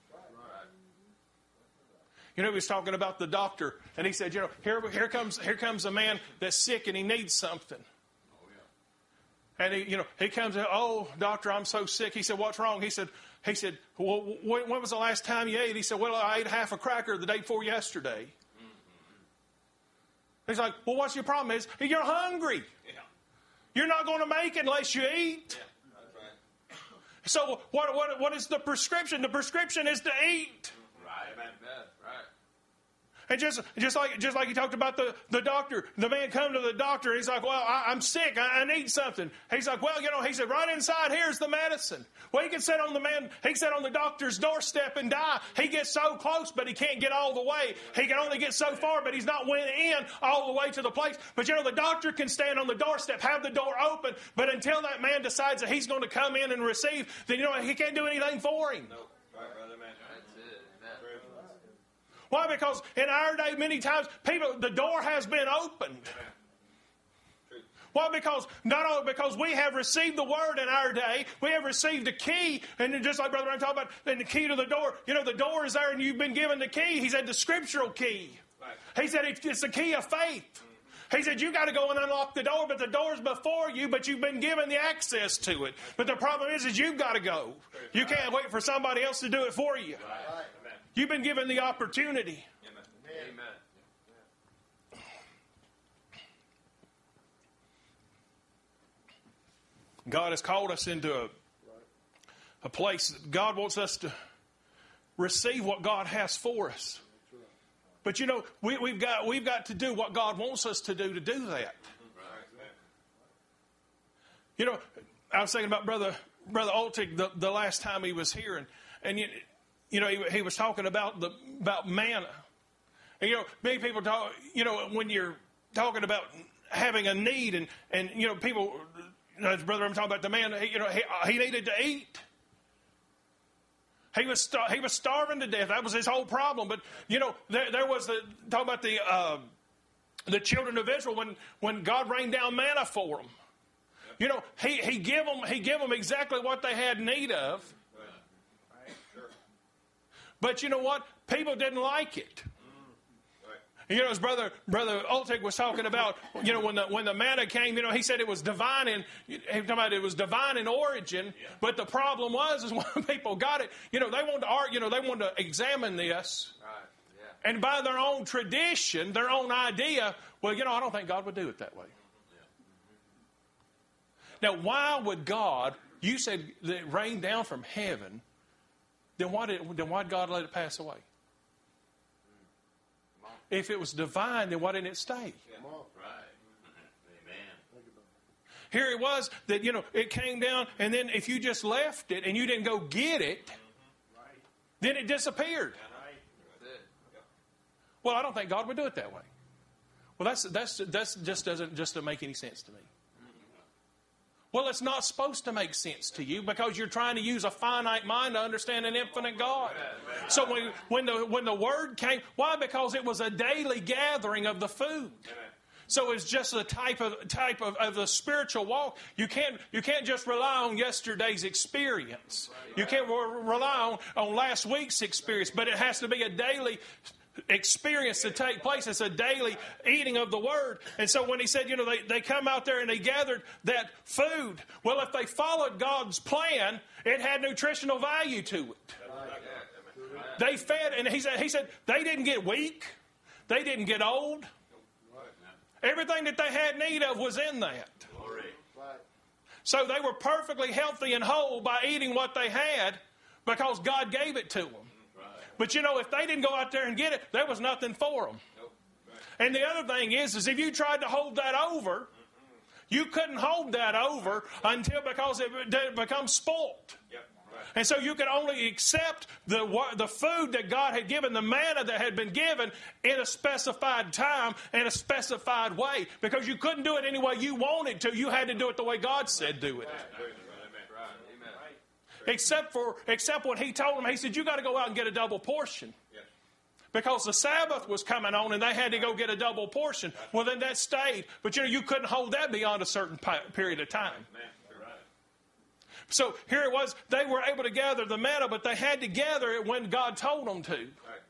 You know, he was talking about the doctor, and he said, you know, here, here comes, here comes a man that's sick and he needs something. And he, you know, he comes out, "Oh, doctor, I'm so sick." He said, "What's wrong?" He said, he said, "Well, when, when was the last time you ate?" He said, "Well, I ate half a cracker the day before yesterday." Mm-hmm. He's like, "Well, what's your problem?" Is you're hungry. Yeah. You're not going to make it unless you eat. Yeah, that's right. So what, what, what is the prescription? The prescription is to eat. Right, man. Right. And just just like just like he talked about the, the doctor, the man come to the doctor, and he's like, "Well, I, I'm sick. I, I need something." He's like, "Well, you know," he said, "right inside here's the medicine." Well, he can sit on the man, he can sit on the doctor's doorstep and die. He gets so close, but he can't get all the way. He can only get so far, but he's not went in all the way to the place. But you know, the doctor can stand on the doorstep, have the door open, but until that man decides that he's going to come in and receive, then you know he can't do anything for him. No. Right, brother, man. Why? Because in our day, many times, people, the door has been opened. Why? Because not only because we have received the word in our day, we have received a key, and just like Brother Brian talked about, and the key to the door. You know, the door is there, and you've been given the key. He said the scriptural key. He said it's the key of faith. He said you got to go and unlock the door, but the door's before you, but you've been given the access to it. But the problem is, is you've got to go. You can't wait for somebody else to do it for you. You've been given the opportunity. Amen. God has called us into a, a place that God wants us to receive what God has for us. But you know, we, we've got we've got to do what God wants us to do to do that. You know, I was thinking about Brother Brother Altig the, the last time he was here, and and you, you know he, he was talking about the about manna. And you know, many people talk. You know, when you're talking about having a need, and and you know, people, as Brother I'm talking about the man. You know, he, he needed to eat. He was star- he was starving to death. That was his whole problem. But you know, there, there was the talk about the uh, the children of Israel when, when God rained down manna for them. You know, he he give them he give them exactly what they had need of. But you know what? People didn't like it. You know, as brother brother Oltek was talking about, you know, when the when the manna came, you know, he said it was divine in he talking about it was divine in origin. But the problem was is when people got it, you know, they wanted to argue, you know, they wanted to examine this, and by their own tradition, their own idea. Well, you know, I don't think God would do it that way. Now, why would God? You said that it rained down from heaven. Then why did then why did God let it pass away? If it was divine, then why didn't it stay? Right. Amen. Here it was that, you know, it came down, and then if you just left it and you didn't go get it, then it disappeared. Well, I don't think God would do it that way. Well, that's that's that's just doesn't just make any sense to me. Well, it's not supposed to make sense to you because you're trying to use a finite mind to understand an infinite God. So when, when the when the word came, why? Because it was a daily gathering of the food. So it's just a type of type of, of the spiritual walk. You can't you can't just rely on yesterday's experience. You can't re- rely on, on last week's experience, but it has to be a daily experience to take place. It's a daily eating of the word. And so when he said, you know, they, they come out there and they gathered that food. Well, if they followed God's plan, it had nutritional value to it. They fed, and he said, he said they didn't get weak. They didn't get old. Everything that they had need of was in that. So they were perfectly healthy and whole by eating what they had because God gave it to them. But, you know, if they didn't go out there and get it, there was nothing for them. Nope. Right. And the other thing is, is if you tried to hold that over, you couldn't hold that over until because it, it becomes spoilt. Yep. Right. And so you could only accept the, the food that God had given, the manna that had been given in a specified time, in a specified way. Because you couldn't do it any way you wanted to. You had to do it the way God said do it. Right. Except for, except when he told them, he said, you got to go out and get a double portion. Yes. Because the Sabbath was coming on and they had to go get a double portion. Well, then that stayed. But, you know, you couldn't hold that beyond a certain period of time. So here it was, they were able to gather the manna, but they had to gather it when God told them to.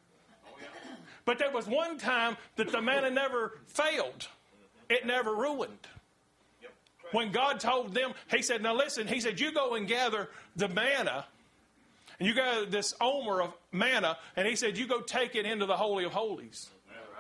But there was one time that the manna never failed. It never ruined. When God told them, he said, now listen, he said, you go and gather the manna, and you gather this omer of manna, and he said, you go take it into the Holy of Holies.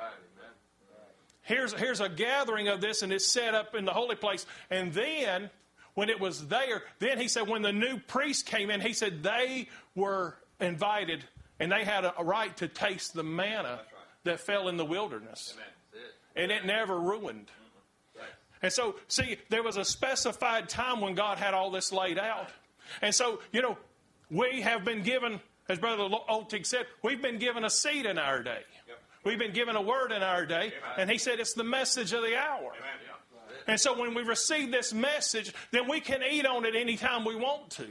Here's, here's a gathering of this, and it's set up in the holy place. And then, when it was there, then he said, when the new priest came in, he said they were invited, and they had a, a right to taste the manna that fell in the wilderness. And it never ruined. And so, see, there was a specified time when God had all this laid out. And so, you know, we have been given, as Brother Oltig said, we've been given a seed in our day. Yep. We've been given a word in our day. Amen. And he said it's the message of the hour. Amen. And so when we receive this message, then we can eat on it anytime we want to. Amen.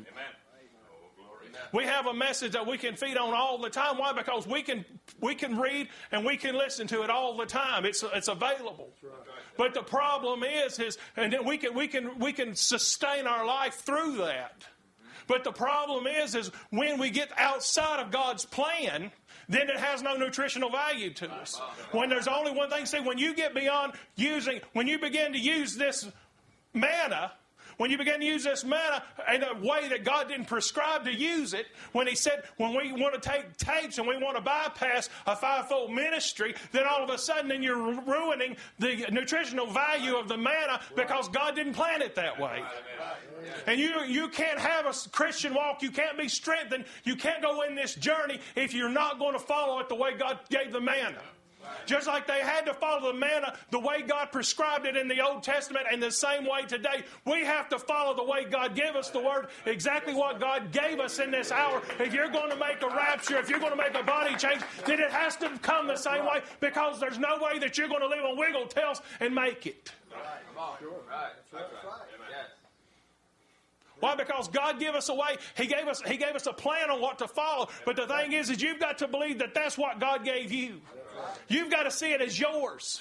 We have a message that we can feed on all the time. Why? Because we can we can read and we can listen to it all the time. It's it's available. Right. But the problem is, is and then we can we can we can sustain our life through that. But the problem is, is when we get outside of God's plan, then it has no nutritional value to us. When there's only one thing, see, when you get beyond using, when you begin to use this manna, when you begin to use this manna in a way that God didn't prescribe to use it, when he said, when we want to take tapes and we want to bypass a fivefold ministry, then all of a sudden then you're ruining the nutritional value of the manna because God didn't plan it that way. And you, you can't have a Christian walk, you can't be strengthened, you can't go in this journey if you're not going to follow it the way God gave the manna. Just like they had to follow the manna the way God prescribed it in the Old Testament, and the same way today, we have to follow the way God gave us the Word, exactly what God gave us in this hour. If you're going to make a rapture, if you're going to make a body change, then it has to come the same way, because there's no way that you're going to live on wiggle tails and make it. Right. Come on. Sure. Right. That's right. Yes. Why? Because God gave us a way. He gave us, he gave us a plan on what to follow. But the thing is, is you've got to believe that that's what God gave you. You've got to see it as yours.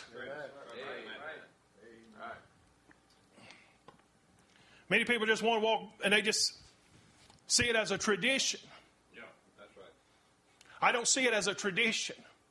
Many people just want to walk and they just see it as a tradition. Yeah, that's right. I don't see it as a tradition.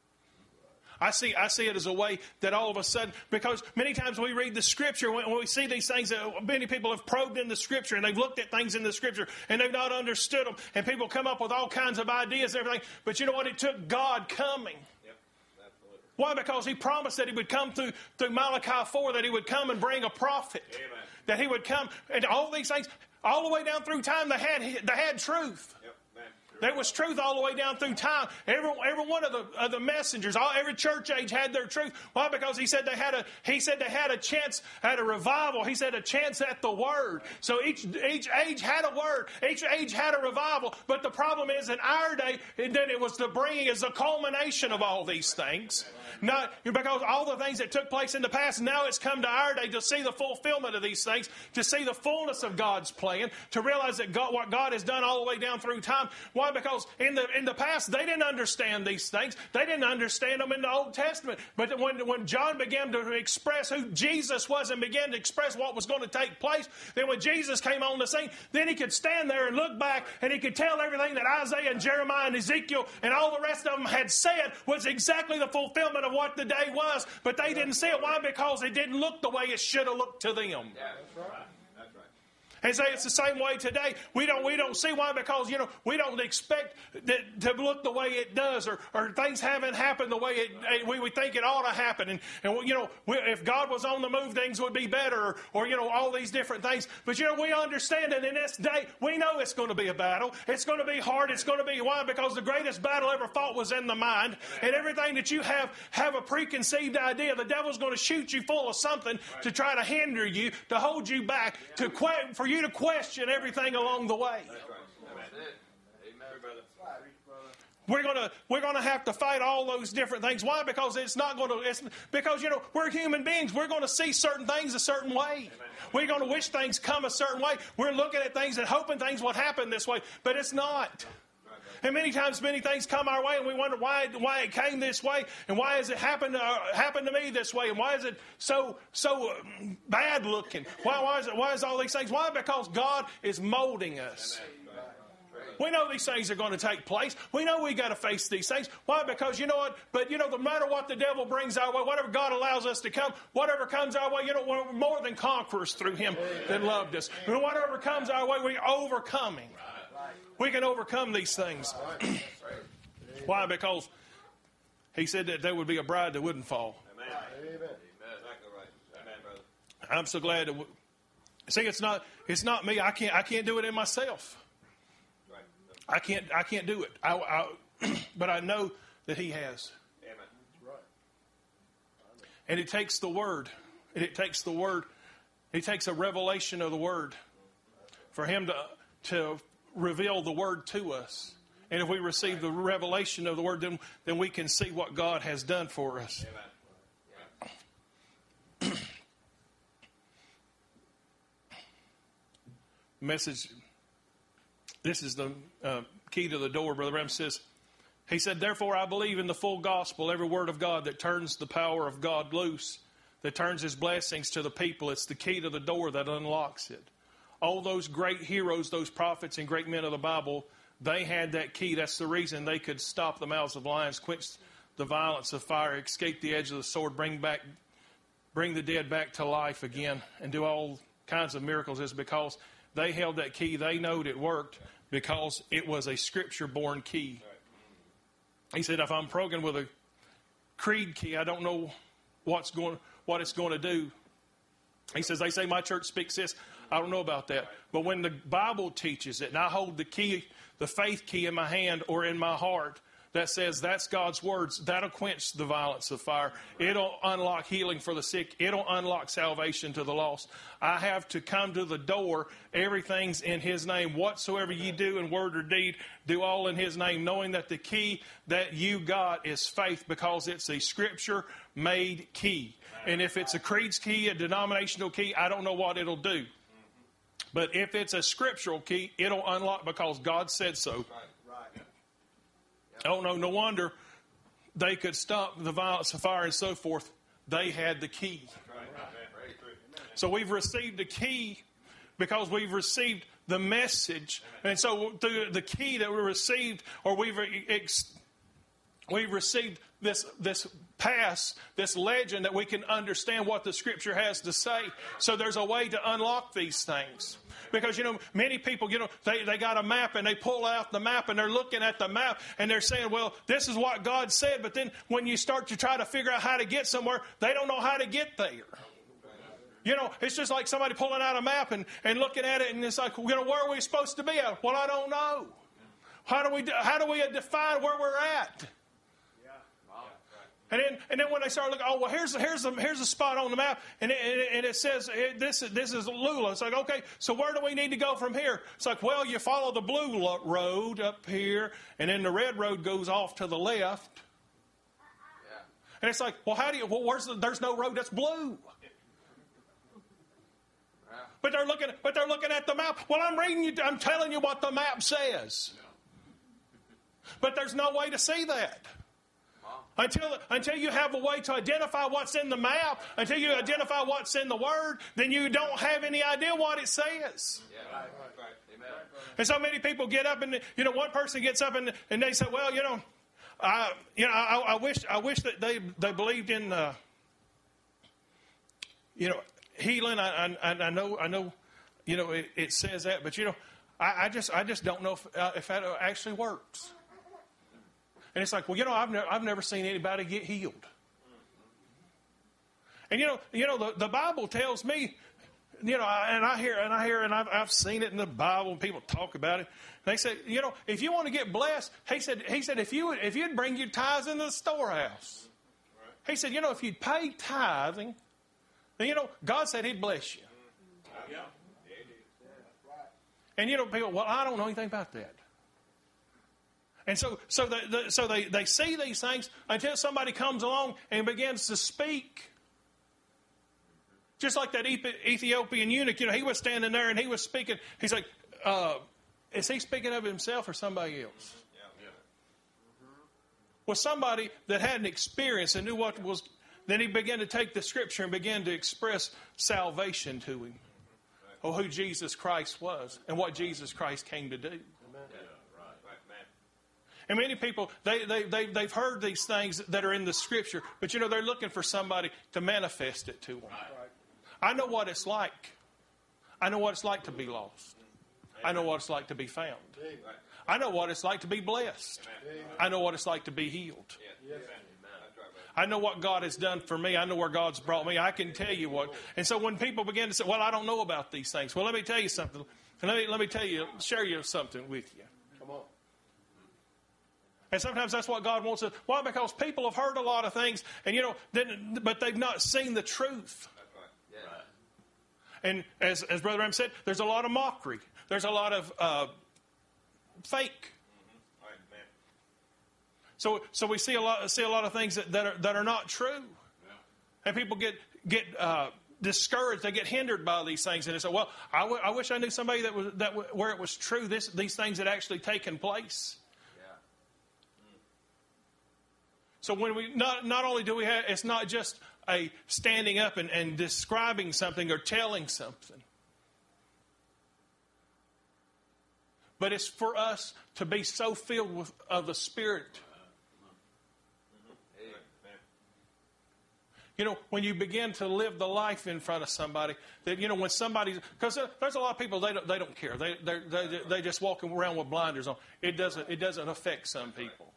I see I see it as a way that all of a sudden, because many times we read the Scripture, when, when we see these things, that many people have probed in the Scripture and they've looked at things in the Scripture and they've not understood them. And people come up with all kinds of ideas and everything. But you know what? It took God coming. Yep, absolutely. Why? Because He promised that He would come through, through Malachi four, that He would come and bring a prophet. Amen. That He would come, and all these things, all the way down through time, they had, they had truth. Yep, man. Sure. There was truth all the way down through time. Every every one of the of the messengers, all every church age had their truth. Why? Because he said they had a he said they had a chance at a revival. He said a chance at the word. So each each age had a word. Each age had a revival. But the problem is, in our day, and then it was the bringing is the culmination of all these things. Not because all the things that took place in the past, now it's come to our day to see the fulfillment of these things, to see the fullness of God's plan, to realize that God, what God has done all the way down through time. Why? Because in the in the past they didn't understand these things. They didn't understand them in the Old Testament. But when when John began to express who Jesus was and began to express what was going to take place, then when Jesus came on the scene, then he could stand there and look back and he could tell everything that Isaiah and Jeremiah and Ezekiel and all the rest of them had said was exactly the fulfillment of what the day was, but they didn't see it. Why? Because it didn't look the way it should have looked to them. Yeah, that's right. That's right. And say it's the same way today. We don't we don't see why, because you know we don't expect that to look the way it does, or, or things haven't happened the way it we would think it ought to happen. And and you know we, if God was on the move, things would be better, or, or you know all these different things. But you know we understand that in this day we know it's going to be a battle. It's going to be hard. It's going to be why? Because the greatest battle ever fought was in the mind, and everything that you have have a preconceived idea. The devil's going to shoot you full of something to try to hinder you, to hold you back, to que- for you to question everything along the way. That's right. Amen. Amen, brother. We're gonna we're gonna have to fight all those different things. Why? Because it's not going to. It's because you know we're human beings. We're going to see certain things a certain way. We're going to wish things come a certain way. We're looking at things and hoping things would happen this way, but it's not. And many times, many things come our way, and we wonder why why it came this way, and why has it happened to, uh, happened to me this way, and why is it so so uh, bad looking? Why why is it why is all these things? Why? Because God is molding us. We know these things are going to take place. We know we got to face these things. Why? Because you know what? But you know, no matter what the devil brings our way, whatever God allows us to come, whatever comes our way, you know, we're more than conquerors through Him that loved us. And whatever comes our way, we're overcoming. We can overcome these things. Why? Because He said that there would be a bride that wouldn't fall. Amen. Amen. Exactly right. Amen, brother. I'm so glad. That we, see, it's not it's not me. I can't I can't do it in myself. Right. I can't I can't do it. I, I, but I know that He has. Amen. And it takes the Word. And it takes the Word. It takes a revelation of the Word for Him to to reveal the Word to us. And if we receive the revelation of the Word, then, then we can see what God has done for us. Amen. Message. This is the uh, key to the door. Brother Ram says, he said, therefore I believe in the full gospel, every word of God that turns the power of God loose, that turns His blessings to the people. It's the key to the door that unlocks it. All those great heroes, those prophets and great men of the Bible, they had that key. That's the reason they could stop the mouths of lions, quench the violence of fire, escape the edge of the sword, bring back, bring the dead back to life again, and do all kinds of miracles. Is because they held that key. They knowed it worked because it was a Scripture-born key. He said, if I'm programmed with a creed key, I don't know what's going, what it's going to do. He says, they say my church speaks this. I don't know about that. But when the Bible teaches it, and I hold the key, the faith key in my hand or in my heart that says that's God's words, that'll quench the violence of fire. It'll unlock healing for the sick. It'll unlock salvation to the lost. I have to come to the door. Everything's in His name. Whatsoever you do in word or deed, do all in His name, knowing that the key that you got is faith, because it's a Scripture-made key. And if it's a creed's key, a denominational key, I don't know what it'll do. But if it's a scriptural key, it'll unlock because God said so. Oh, no, no wonder they could stop the violence of fire and so forth. They had the key. So we've received the key because we've received the message. And so through the key that we received, or we've ex- we've received this this pass, this legend that we can understand what the Scripture has to say. So there's a way to unlock these things. Because, you know, many people, you know, they, they got a map and they pull out the map and they're looking at the map and they're saying, well, this is what God said. But then when you start to try to figure out how to get somewhere, they don't know how to get there. You know, it's just like somebody pulling out a map and, and looking at it and it's like, you know, where are we supposed to be at? Well, I don't know. How do we how do we define where we're at? And then, and then when they start looking, oh well, here's here's the here's a spot on the map, and it, and it says it, this this is Lula. It's like, okay, so where do we need to go from here? It's like, well, you follow the blue road up here, and then the red road goes off to the left. Yeah. And it's like, well, how do you? Well, where's the, there's no road that's blue. Yeah. But they're looking, but they're looking at the map. Well, I'm reading you. I'm telling you what the map says. But there's no way to see that. Until, until you have a way to identify what's in the map, until you identify what's in the Word, then you don't have any idea what it says. Yeah, right, right. Amen. And so many people get up and, you know, one person gets up and, and they say, well, you know, I, you know, I, I wish, I wish that they, they believed in, uh, you know, healing. I, I, I know, I know, you know, it, it says that, but you know, I, I just, I just don't know if, uh, if that actually works. And it's like, well, you know, I've never, I've never seen anybody get healed. And you know, you know, the, the Bible tells me, you know, and I hear, and I hear, and I've, I've seen it in the Bible, and people talk about it. They say, you know, if you want to get blessed, he said, he said, if you would, if you'd bring your tithes into the storehouse, he said, you know, if you'd pay tithing, then you know, God said He'd bless you. And you know, people, well, I don't know anything about that. And so, so, they, the, so they, they see these things until somebody comes along and begins to speak. Just like that Ethiopian eunuch, you know, he was standing there and he was speaking. He's like, uh, is he speaking of himself or somebody else? Yeah, yeah. Was somebody that had an experience and knew what was. Then he began to take the Scripture and began to express salvation to him, or who Jesus Christ was and what Jesus Christ came to do. And many people, they, they, they, they've heard these things that are in the Scripture, but, you know, they're looking for somebody to manifest it to them. Right. I know what it's like. I know what it's like to be lost. I know what it's like to be found. I know what it's like to be blessed. I know what it's like to be healed. I know what God has done for me. I know where God's brought me. I can tell you what. And so when people begin to say, well, I don't know about these things. Well, let me tell you something. Let me, let me tell you, share you something with you. Come on. And sometimes that's what God wants us. Why? Because people have heard a lot of things, and you know, then, but they've not seen the truth. That's right. Yeah. And as as Brother Ram said, there's a lot of mockery. There's a lot of uh, fake. Mm-hmm. Right, man. So so we see a lot see a lot of things that, that are that are not true, yeah. And people get get uh, discouraged. They get hindered by these things, and they say, "Well, I, w- I wish I knew somebody that was that w- where it was true. This these things had actually taken place." So when we not not only do we have, it's not just a standing up and, and describing something or telling something, but it's for us to be so filled with of the Spirit. You know, when you begin to live the life in front of somebody, that you know when somebody, because there's a lot of people they don't they don't care they they they they just walking around with blinders on. It doesn't it doesn't affect some people.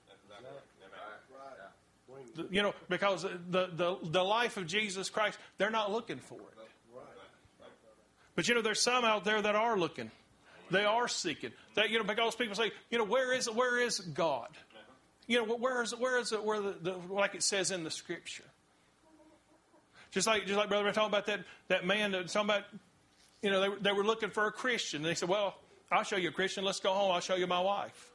You know, because the, the, the life of Jesus Christ, they're not looking for it. But, you know, there's some out there that are looking. They are seeking. That, you know, because people say, you know, where is where is God? You know, where is where is it where the, the like it says in the Scripture? Just like just like Brother, I talking about that that man that was talking about, you know, they they were looking for a Christian. And they said, well, I'll show you a Christian. Let's go home. I'll show you my wife.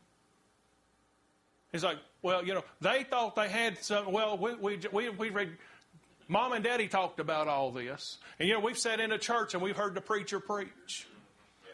He's like, well, you know, they thought they had some. Well, we we we, we read, Mom and Daddy talked about all this, and you know, we've sat in a church and we've heard the preacher preach.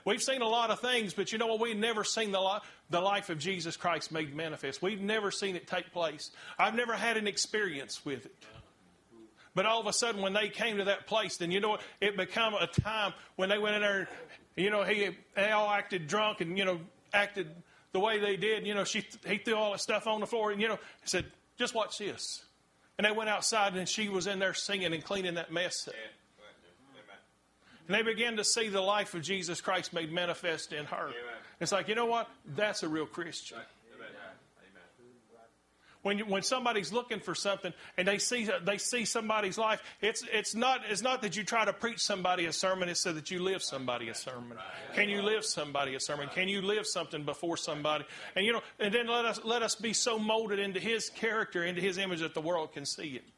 we've seen a lot of things, but you know what? We've never seen the, li- the life of Jesus Christ made manifest. We've never seen it take place. I've never had an experience with it. But all of a sudden, when they came to that place, then you know what? It became a time when they went in there, you know, he they all acted drunk and, you know, acted the way they did. You know, she he threw all that stuff on the floor and, you know, he said, just watch this. And they went outside and she was in there singing and cleaning that mess up. And they began to see the life of Jesus Christ made manifest in her. Amen. It's like, you know what? That's a real Christian. Amen. When you, when somebody's looking for something and they see they see somebody's life, it's it's not it's not that you try to preach somebody a sermon. It's so that you live somebody a sermon. Can you live somebody a sermon? Can you live something before somebody? And you know, and then let us let us be so molded into His character, into His image that the world can see it.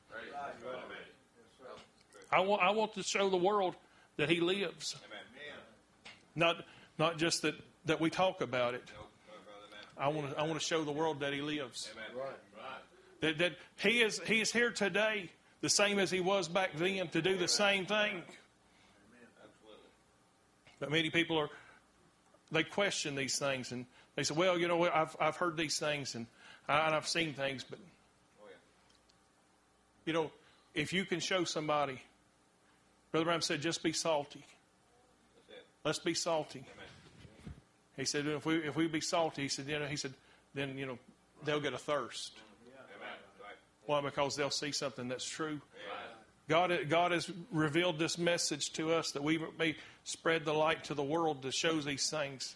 I want I want to show the world that He lives. Amen. Not not just that, that we talk about it. I want to I want to show the world that He lives. Amen. That that He is He is here today, the same as He was back then, to do the same thing. But many people are they question these things and they say, well, you know what, I've I've heard these things and, I, and I've seen things, but you know, if you can show somebody. Brother Branham said, just be salty. Let's be salty. Amen. He said, if we if we be salty, he said, you know, he said, then, you know, they'll get a thirst. Amen. Why? Because they'll see something that's true. God, God has revealed this message to us that we may spread the light to the world to show these things.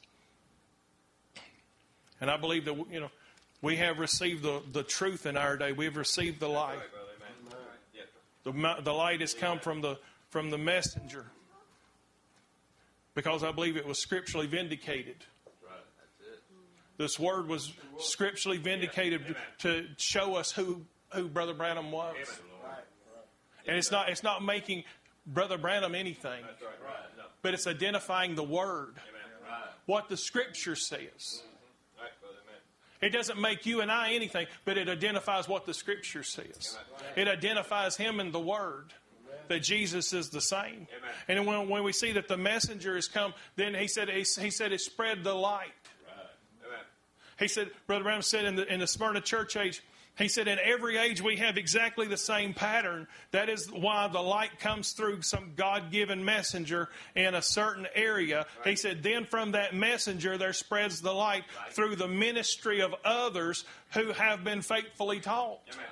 And I believe that, you know, we have received the, the truth in our day. We've received the light. The, the light has come from the from the messenger, because I believe it was scripturally vindicated. This word was scripturally vindicated to show us who, who Brother Branham was. And it's not it's not making Brother Branham anything, but it's identifying the word, what the Scripture says. It doesn't make you and I anything, but it identifies what the Scripture says. It identifies Him in the Word, that Jesus is the same. And when, when we see that the messenger has come, then he said he, he said it spread the light. He said, Brother Branham said in the, in the Smyrna church age, he said, in every age we have exactly the same pattern. That is why the light comes through some God-given messenger in a certain area. He said, then from that messenger there spreads the light through the ministry of others who have been faithfully taught. Amen.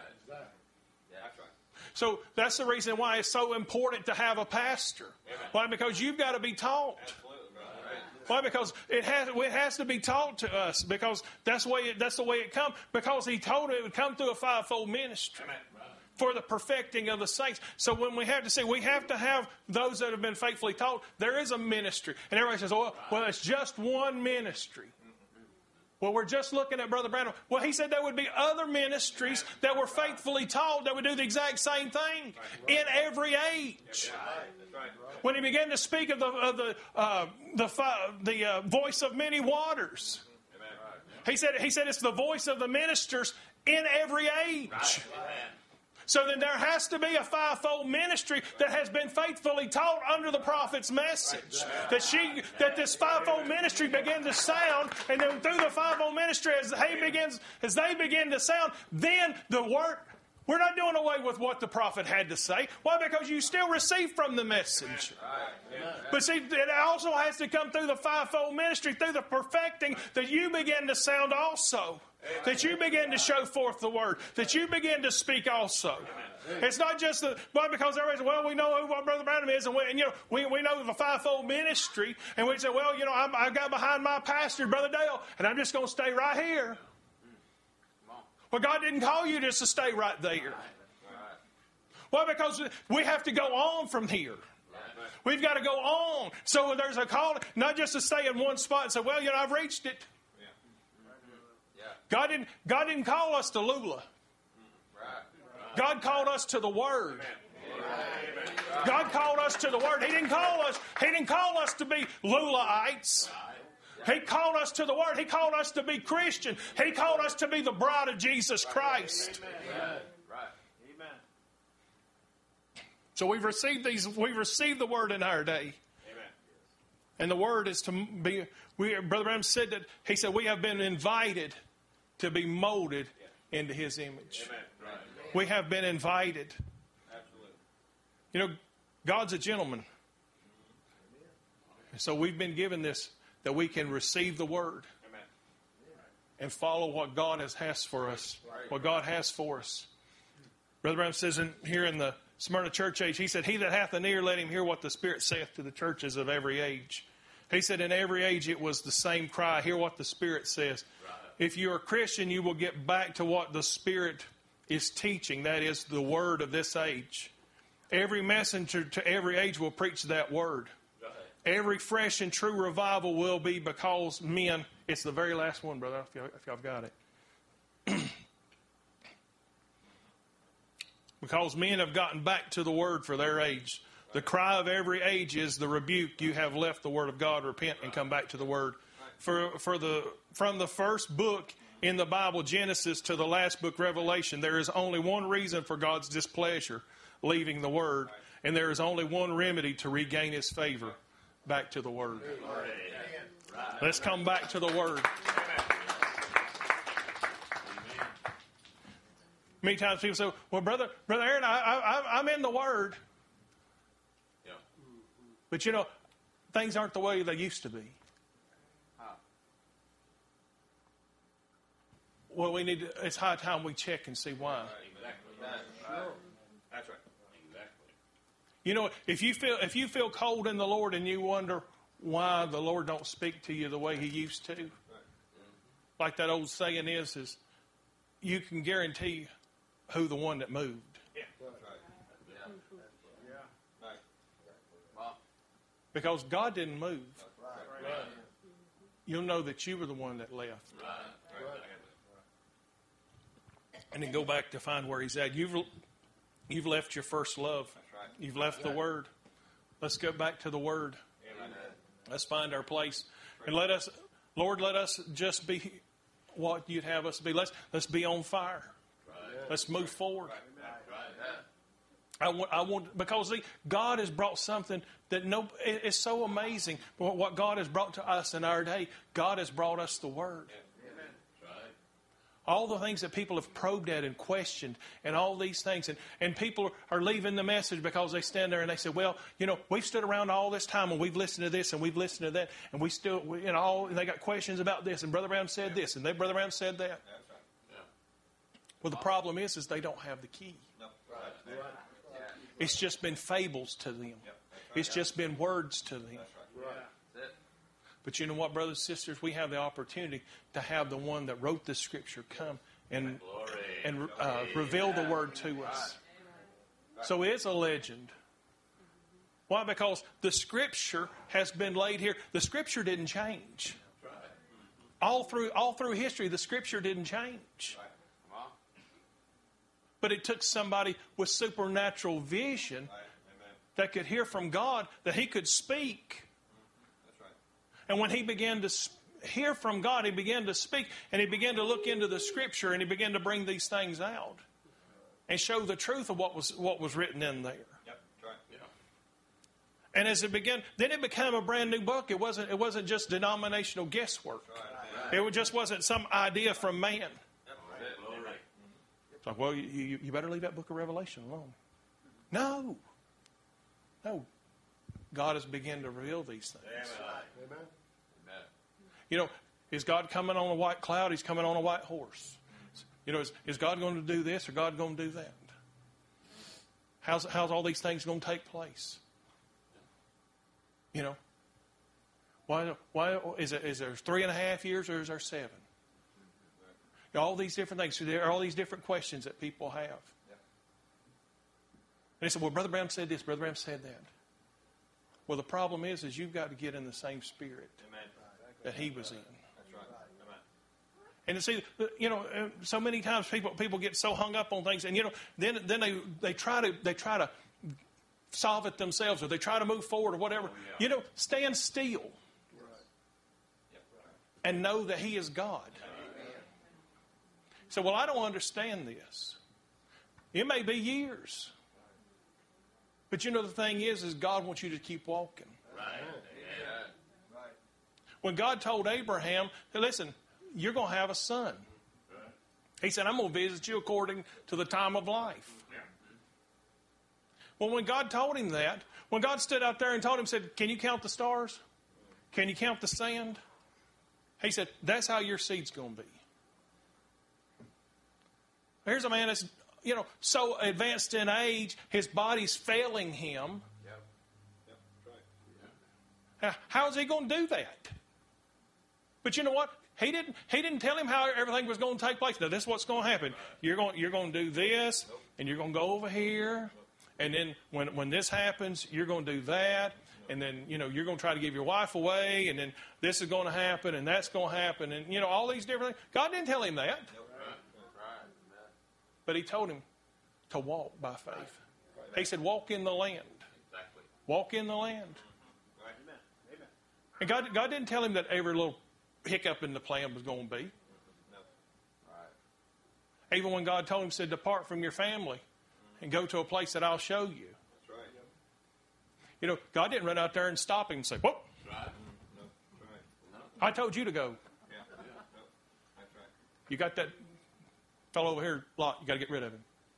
So that's the reason why it's so important to have a pastor. Amen. Why? Because you've got to be taught. Why? Because it has it has to be taught to us, because that's the way it, that's the way it comes. Because He told it, it would come through a fivefold ministry. Amen. For the perfecting of the saints. So when we have to say, we have to have those that have been faithfully taught. There is a ministry. And everybody says, well, well, it's just one ministry. Well, we're just looking at Brother Branham. Well, he said there would be other ministries that were faithfully taught that would do the exact same thing in every age. When he began to speak of the of the uh, the the uh, voice of many waters, he said he said it's the voice of the ministers in every age. So then there has to be a fivefold ministry that has been faithfully taught under the prophet's message. That she, that this fivefold ministry begin to sound, and then through the fivefold ministry, as they begins, as they begin to sound, then the word. We're not doing away with what the prophet had to say. Why? Because you still receive from the message. But see, it also has to come through the fivefold ministry, through the perfecting, that you begin to sound also. That you begin to show forth the word. That you begin to speak also. It's not just the, well, because everybody says, well, we know who what Brother Branham is, and, we, and you know, we, we know the fivefold ministry, and we say, well, you know, I'm, I got behind my pastor, Brother Dale, and I'm just going to stay right here. Well, God didn't call you just to stay right there. Well, because we have to go on from here. We've got to go on. So there's a call, not just to stay in one spot and say, well, you know, I've reached it. God didn't, God didn't call us to Lula. God called us to the Word. God called us to the Word. He didn't call us, He didn't call us to be Lulaites. He called us to the Word. He called us to be Christian. He called us to be the bride of Jesus Christ. Amen. So we've received these. We've received the Word in our day. And the word is to be, we, Brother Branham said that, he said, we have been invited to be molded into his image. Amen. Right. We have been invited. Absolutely. You know, God's a gentleman. So we've been given this, that we can receive the word Amen. and follow what God has, has for us, what God has for us. Brother Branham says in, here in the Smyrna church age, he said, he that hath an ear, let him hear what the Spirit saith to the churches of every age. He said in every age it was the same cry, hear what the Spirit says. Right. If you're a Christian, you will get back to what the Spirit is teaching. That is the word of this age. Every messenger to every age will preach that word. Right. Every fresh and true revival will be because men, it's the very last one, brother, if y'all, if y'all got it. Because men have gotten back to the word for their age. The cry of every age is the rebuke. You have left the word of God. Repent and come back to the word. For for the from the first book in the Bible, Genesis, to the last book, Revelation, there is only one reason for God's displeasure, leaving the word. And there is only one remedy to regain his favor, back to the word. Let's come back to the word. Many times people say, well, Brother Brother Aaron, I, I, I'm in the Word. Yeah. But, you know, things aren't the way they used to be. How? Well, we need to, it's high time we check and see why. Right. Exactly. That's right. That's right. Exactly. You know, if you feel if you feel cold in the Lord and you wonder why the Lord don't speak to you the way he used to, right. Like that old saying is, is you can guarantee who the one that moved. Yeah. That's right. Yeah. Yeah. Right. Wow. Because God didn't move. Right. Right. You'll know that you were the one that left. Right. Right. And then go back to find where he's at. You've you've left your first love. That's right. You've left the word. Let's go back to the word. Amen. Let's find our place. And let us, Lord, let us just be what you'd have us be. Let's let's be on fire. Right. Let's move forward. Right. Right. I want, I want, because see, God has brought something that no, it, it's so amazing. What what God has brought to us in our day, God has brought us the Word. Amen. Right. All the things that people have probed at and questioned and all these things. And, and people are leaving the message because they stand there and they say, well, you know, we've stood around all this time and we've listened to this and we've listened to that. And we still, we, you know, all, and they got questions about this. And Brother Brown said this and they, Brother Brown said that. That's right. Yeah. Well, the problem is, is they don't have the key. No. Right. Right. It's just been fables to them. Yep. Right. It's just been words to them. That's right. Right. That's it. But you know what, brothers and sisters? We have the opportunity to have the one that wrote this scripture come and Glory. and uh, reveal the word to us. So it's a legend. Why? Because the scripture has been laid here. The scripture didn't change. Right. All through all through history, the scripture didn't change. Right. Come on. But it took somebody with supernatural vision Right. Amen. that could hear from God, that he could speak. That's right. And when he began to sp- hear from God, he began to speak, and he began to look into the scripture, and he began to bring these things out and show the truth of what was what was written in there. Yep. That's right. Yeah. And as it began, then it became a brand new book. It wasn't it wasn't just denominational guesswork. Right. Right. It just wasn't some idea from man. That's it. Glory. It's like, well, you, you, you better leave that book of Revelation alone. No. No. God has begun to reveal these things. Amen. Amen. Amen. You know, is God coming on a white cloud? He's coming on a white horse. You know, is, is God going to do this or God going to do that? How's, how's all these things going to take place? You know, why, why is, it, is there three and a half years or is there seven? All these different things. So there are all these different questions that people have. And they said, well, Brother Brown said this, Brother Brown said that. Well, the problem is, is you've got to get in the same spirit Amen. that he was in. That's right. Amen. And to see, you know, so many times people people get so hung up on things, and you know, then then they they try to they try to solve it themselves, or they try to move forward, or whatever. Oh, yeah. You know, stand still and know that He is God. So, well, I don't understand this. It may be years, but you know, the thing is, is God wants you to keep walking. Right. When God told Abraham, listen, you're going to have a son. He said, I'm going to visit you according to the time of life. Well, when God told him that, when God stood out there and told him, said, can you count the stars? Can you count the sand? He said, that's how your seed's going to be. Here's a man that's, you know, so advanced in age, his body's failing him. Yep. Yep. Right. How is he going to do that? But you know what? He didn't. He didn't tell him how everything was going to take place. Now, this is what's going to happen. You're going. You're going to do this, and you're going to go over here, and then when when this happens, you're going to do that, and then you know you're going to try to give your wife away, and then this is going to happen, and that's going to happen, and you know all these different things. God didn't tell him that, but He told him to walk by faith. He said, "Walk in the land. Walk in the land." And God, God didn't tell him that every little hiccup in the plan was going to be. No. Right. Even when God told him, said, depart from your family and go to a place that I'll show you. That's right. You know, God didn't run out there and stop him and say, whoop. Right. No. That's right. No. I told you to go. Yeah. No. That's right. You got that fellow over here, Lot, you got to get rid of him.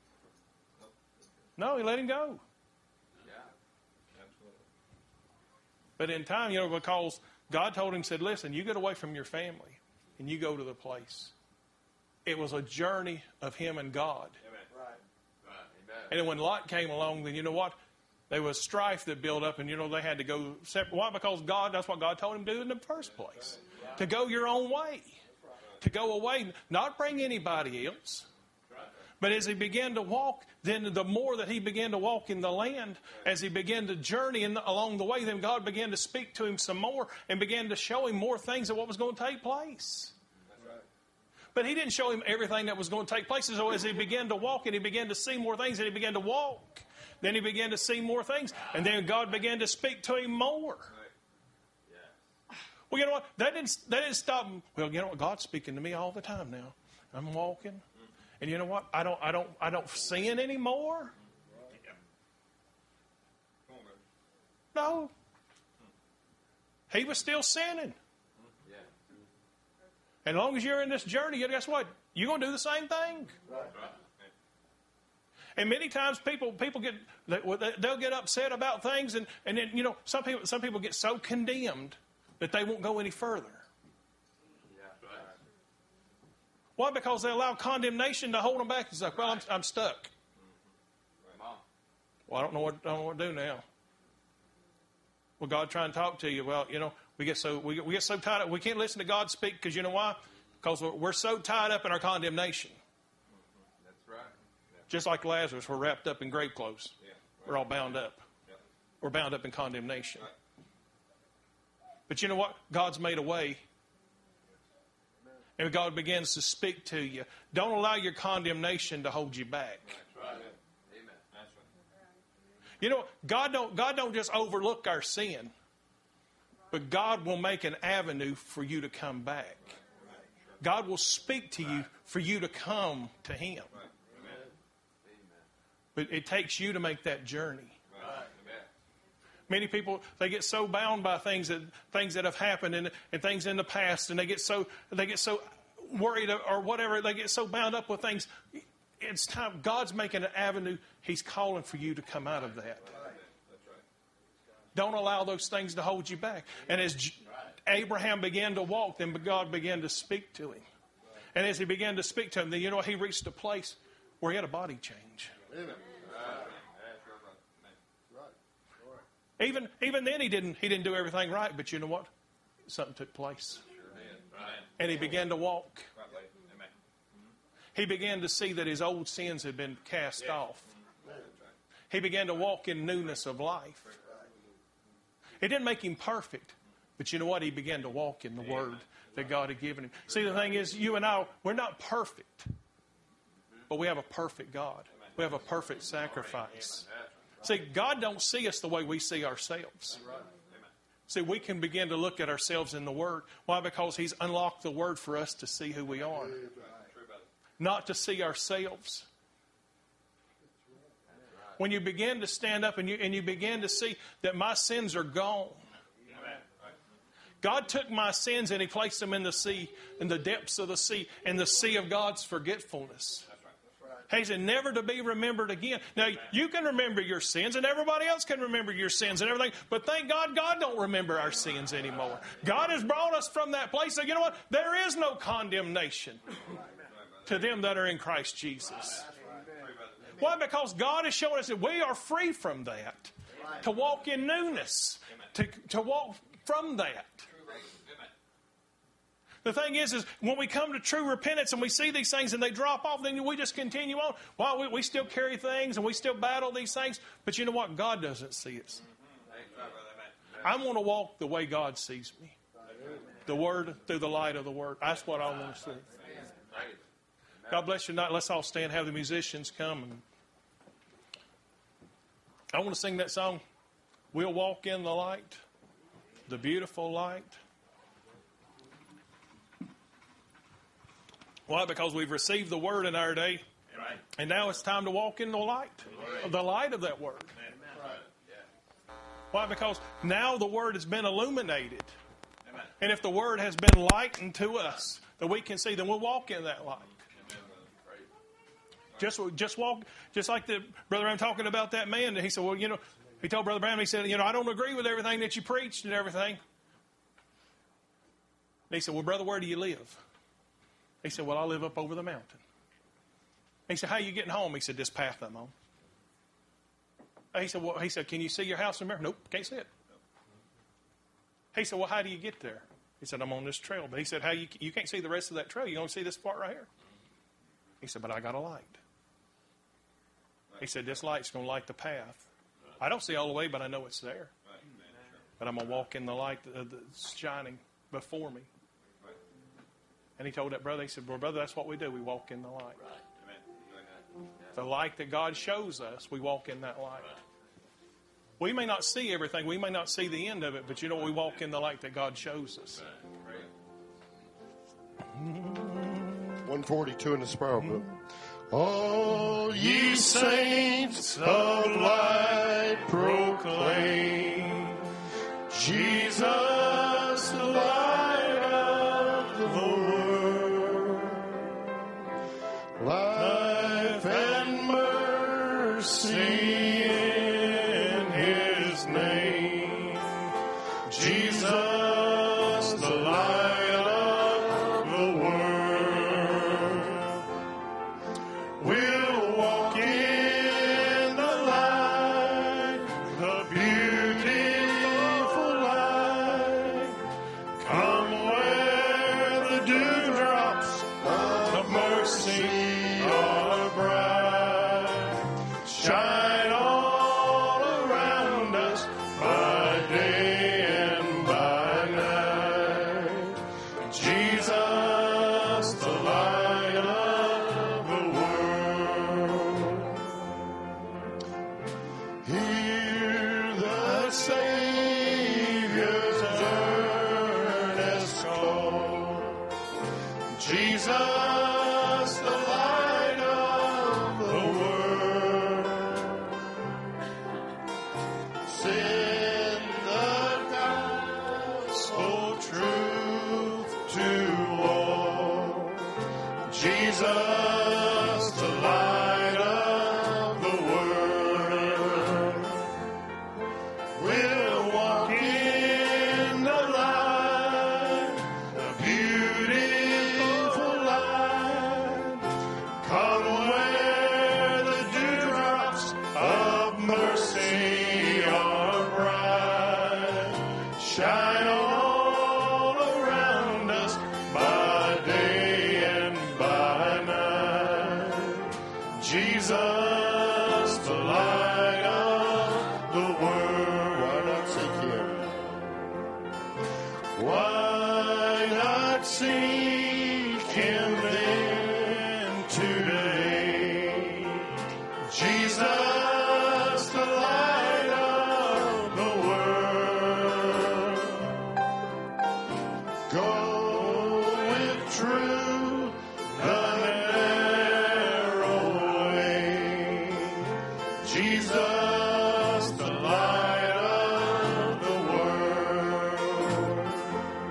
No, He let him go. Yeah. Absolutely. But in time, you know, because God told him, said, listen, you get away from your family and you go to the place. It was a journey of him and God. Amen. Right. Right. Amen. And then when Lot came along, then you know what? There was strife that built up, and you know they had to go separate. Why? Because God, that's what God told him to do in the first place. To go your own way. To go away, not bring anybody else. But as he began to walk, then the more that he began to walk in the land, as he began to journey in the, along the way, then God began to speak to him some more and began to show him more things of what was going to take place. Right. But He didn't show him everything that was going to take place. So as he began to walk and he began to see more things, and he began to walk, then he began to see more things, and then God began to speak to him more. Right. Yeah. Well, you know what? That didn't, that didn't stop him. Well, you know what? God's speaking to me all the time now. I'm walking. And you know what? I don't, I don't, I don't sin anymore. No. He was still sinning. Yeah. And as long as you're in this journey, guess what? You're going to do the same thing. Right. And many times people, people get, they'll get upset about things, and, and then, you know, some people, some people get so condemned that they won't go any further. Why? Because they allow condemnation to hold them back. It's like, well, I'm, I'm stuck. Well, I don't know what I don't know what to do now. Well, God trying to talk to you. Well, you know, we get so we get, we get so tied up. We can't listen to God speak because you know why? Because we're, we're so tied up in our condemnation. That's right. Yeah. Just like Lazarus, we're wrapped up in grave clothes. Yeah. Right. We're all bound up. Yeah. We're bound up in condemnation. Right. But you know what? God's made a way. And God begins to speak to you. Don't allow your condemnation to hold you back. That's right. Amen. That's right. You know, God don't, God don't just overlook our sin, but God will make an avenue for you to come back. God will speak to you for you to come to Him. But it takes you to make that journey. Many people, they get so bound by things that things that have happened and, and things in the past, and they get so they get so worried or whatever. They get so bound up with things. It's time. God's making an avenue. He's calling for you to come out of that. Don't allow those things to hold you back. And as J- Abraham began to walk, then God began to speak to him. And as He began to speak to him, then you know he reached a place where he had a body change. Amen. Even even then he didn't he didn't do everything right, but you know what? Something took place. And he began to walk. He began to see that his old sins had been cast off. He began to walk in newness of life. It didn't make him perfect, but you know what? He began to walk in the Word that God had given him. See, the thing is, you and I, we're not perfect, but we have a perfect God. We have a perfect sacrifice. See, God don't see us the way we see ourselves. See, we can begin to look at ourselves in the Word. Why? Because He's unlocked the Word for us to see who we are. Not to see ourselves. When you begin to stand up and you, and you begin to see that my sins are gone. God took my sins and He placed them in the sea, in the depths of the sea, in the sea of God's forgetfulness. He said, never to be remembered again. Now, you can remember your sins, and everybody else can remember your sins and everything, but thank God, God don't remember our sins anymore. God has brought us from that place. So you know what? There is no condemnation to them that are in Christ Jesus. Why? Because God has shown us that we are free from that, to walk in newness, to, to walk from that. The thing is, is when we come to true repentance and we see these things and they drop off, then we just continue on. Well, we, we still carry things and we still battle these things. But you know what? God doesn't see us. I want to walk the way God sees me. The Word through the light of the Word. That's what I want to see. God bless you tonight. Let's all stand and have the musicians come. And I want to sing that song, We'll Walk in the Light, the beautiful light. Why? Because we've received the Word in our day, and now it's time to walk in the light, the light of that Word. Why? Because now the Word has been illuminated. And if the Word has been lightened to us, that we can see, then we'll walk in that light. Just, just walk, just like the Brother Branham talking about that man. He said, well, you know, he told Brother Branham, he said, you know, I don't agree with everything that you preached and everything. And he said, well, brother, where do you live? He said, well, I live up over the mountain. He said, how are you getting home? He said, this path I'm on. He said, well, he said, can you see your house from there? Nope, can't see it. He said, well, how do you get there? He said, I'm on this trail. But he said, how you, you can't see the rest of that trail. You only see this part right here. He said, but I got a light. He said, this light's going to light the path. I don't see all the way, but I know it's there. But I'm going to walk in the light that's shining before me. And he told that brother, he said, well, brother, that's what we do. We walk in the light. The light that God shows us, we walk in that light. We may not see everything. We may not see the end of it, but you know, we walk in the light that God shows us. one forty-two in the Spiral Book. All ye saints of light proclaim Jesus, the light of the world. Life and mercy in His name. Jesus, the light of the world. We'll walk in the light, the beautiful light. Come where the dewdrops of mercy are bright. Shine all around us by day and by night. Jesus, the light of the world. Hear the Savior's earnest call. Jesus, the light of the world. Send the gospel truth to all. Jesus, the light of the world. We'll walk in the light, the beautiful light. Come where the dewdrops of mercy are bright. Shine all around us by day and by night. Jesus, the light of the world. Why not seek Him? Why not seek Him then today? Jesus, the light of the world. Go with truth the narrow way. Jesus, the light of the world.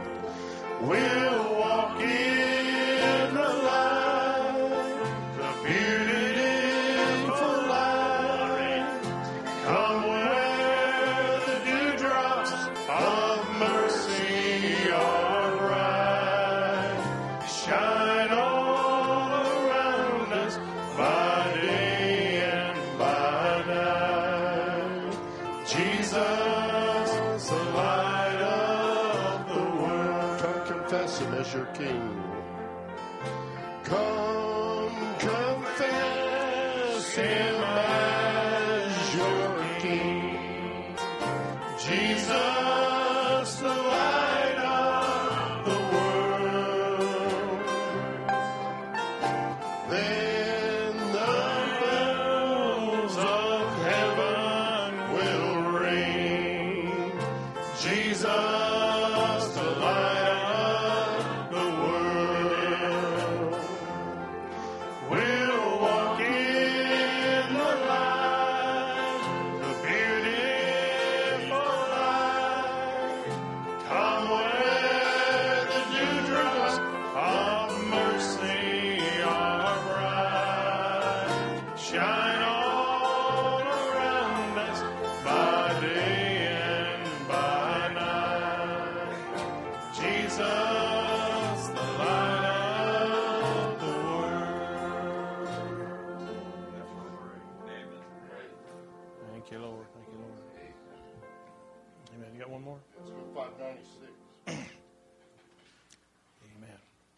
We'll walk in the light, the beautiful light. Come where the dewdrops of mercy are bright. Shine all around us by day and by night. Jesus, the light of the world. Come confess him as your King. Come confess him as your King. Jesus, the light of the world. Then the bells of heaven will ring. Jesus, the light of the world. We'll walk in the light, the beautiful light. Come where the dewdrops of mercy are bright. Shine all around us by day and by night. Jesus, the light of the world. Thank you, Lord. Thank you, Lord. Amen. You got one more? five ninety-six. Amen.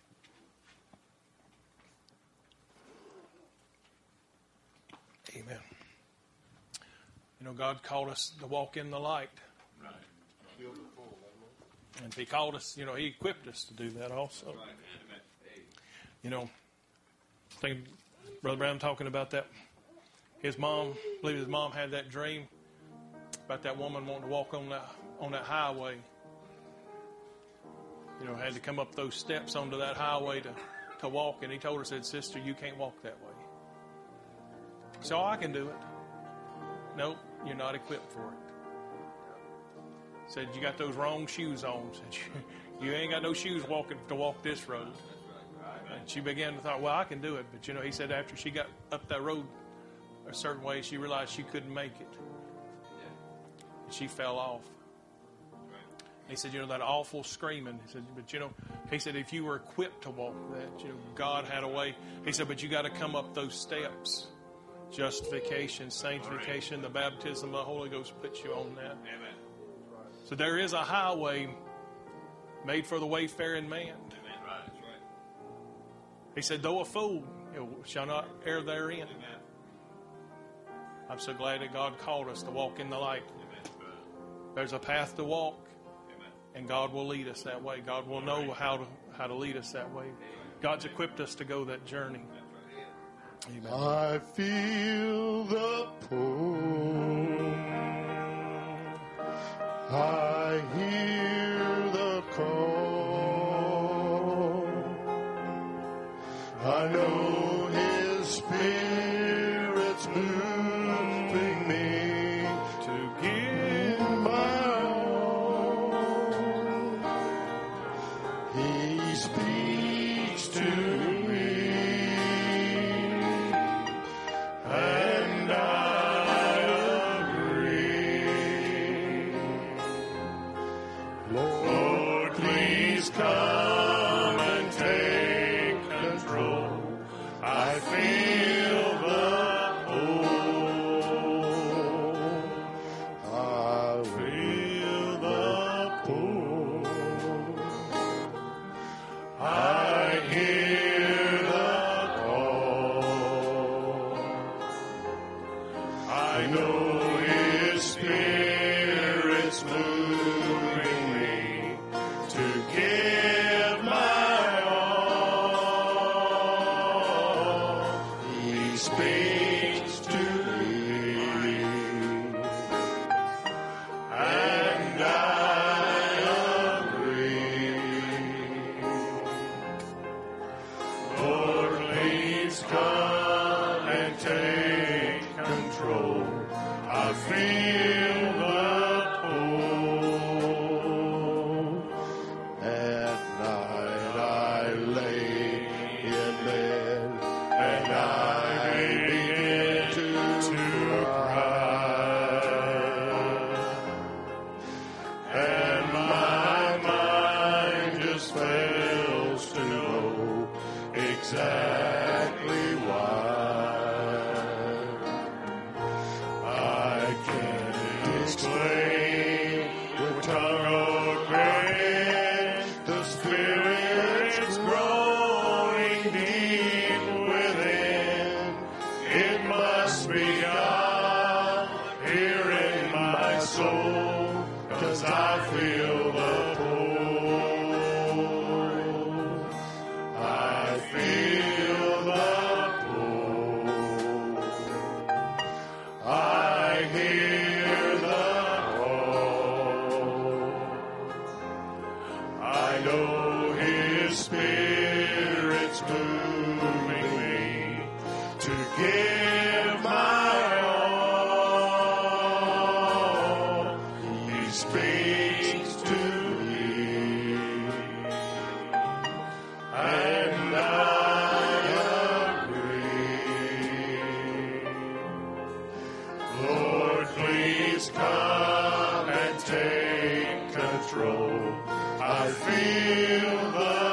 Amen. You know, God called us to walk in the light. And if He called us, you know, He equipped us to do that also. You know, I think Brother Brown talking about that. His mom, I believe his mom had that dream about that woman wanting to walk on that on that highway. You know, had to come up those steps onto that highway to, to walk. And he told her, said, "Sister, you can't walk that way." So I can do it. Nope, you're not equipped for it. Said, "You got those wrong shoes on." Said, "You, you ain't got no shoes walking to walk this road." And she began to thought, well, I can do it. But, you know, he said after she got up that road a certain way, she realized she couldn't make it. And she fell off. He said, you know, that awful screaming. He said, but, you know, he said, if you were equipped to walk that, you know, God had a way. He said, but you got to come up those steps. Justification, sanctification, the baptism of the Holy Ghost puts you on that. Amen. So there is a highway made for the wayfaring man. Amen. Right. That's right. He said, though a fool, you know, shall not err therein. Amen. I'm so glad that God called us to walk in the light. Amen. There's a path to walk, Amen. and God will lead us that way. God will know how to how to lead us that way. God's equipped us to go that journey. Amen. I feel the pull. I hear the call. I know His Spirit's moving me to give my all. He speaks to me, and I agree. Lord, please come and take control. I feel the pull. I feel the pull. I hear the call. I know His Spirit's moving me to give my all. He speaks to me, and I agree. Lord, please come and take control. I feel the pull, and I themselves to know exactly why. I can't explain with tongue or pen the Spirit's growing deep within. It must be God here in my soul, 'cause I feel the pull. I feel the pull. I hear the call. I know His Spirit's moving me to give my all. He speaks to me, and I agree. Lord, please come and take control. I feel the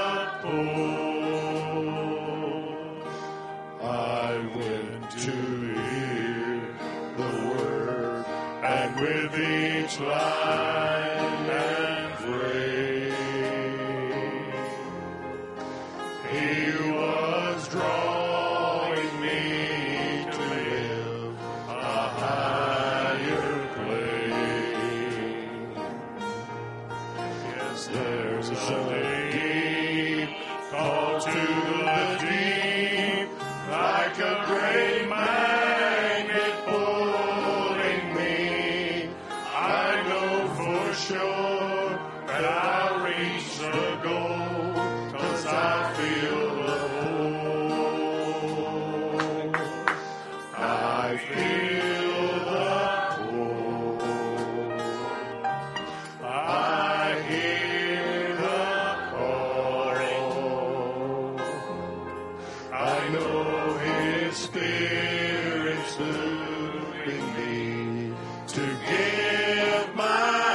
pull. I went to hear the word, and with each line and phrase, He was drawing me to live a higher plane. Yes, there's a deep call to the deep, like a great magnet pulling me. I know for sure that I'll reach the goal, 'cause I feel the pull. I feel the pull. I hear the call. I know His Spirit's moving me to give my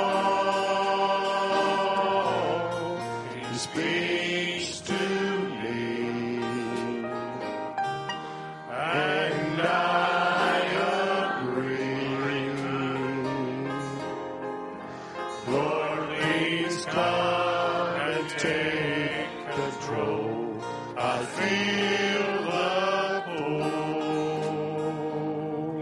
all. He speaks to me, and I agree. Lord, please come and take control. I feel the pull.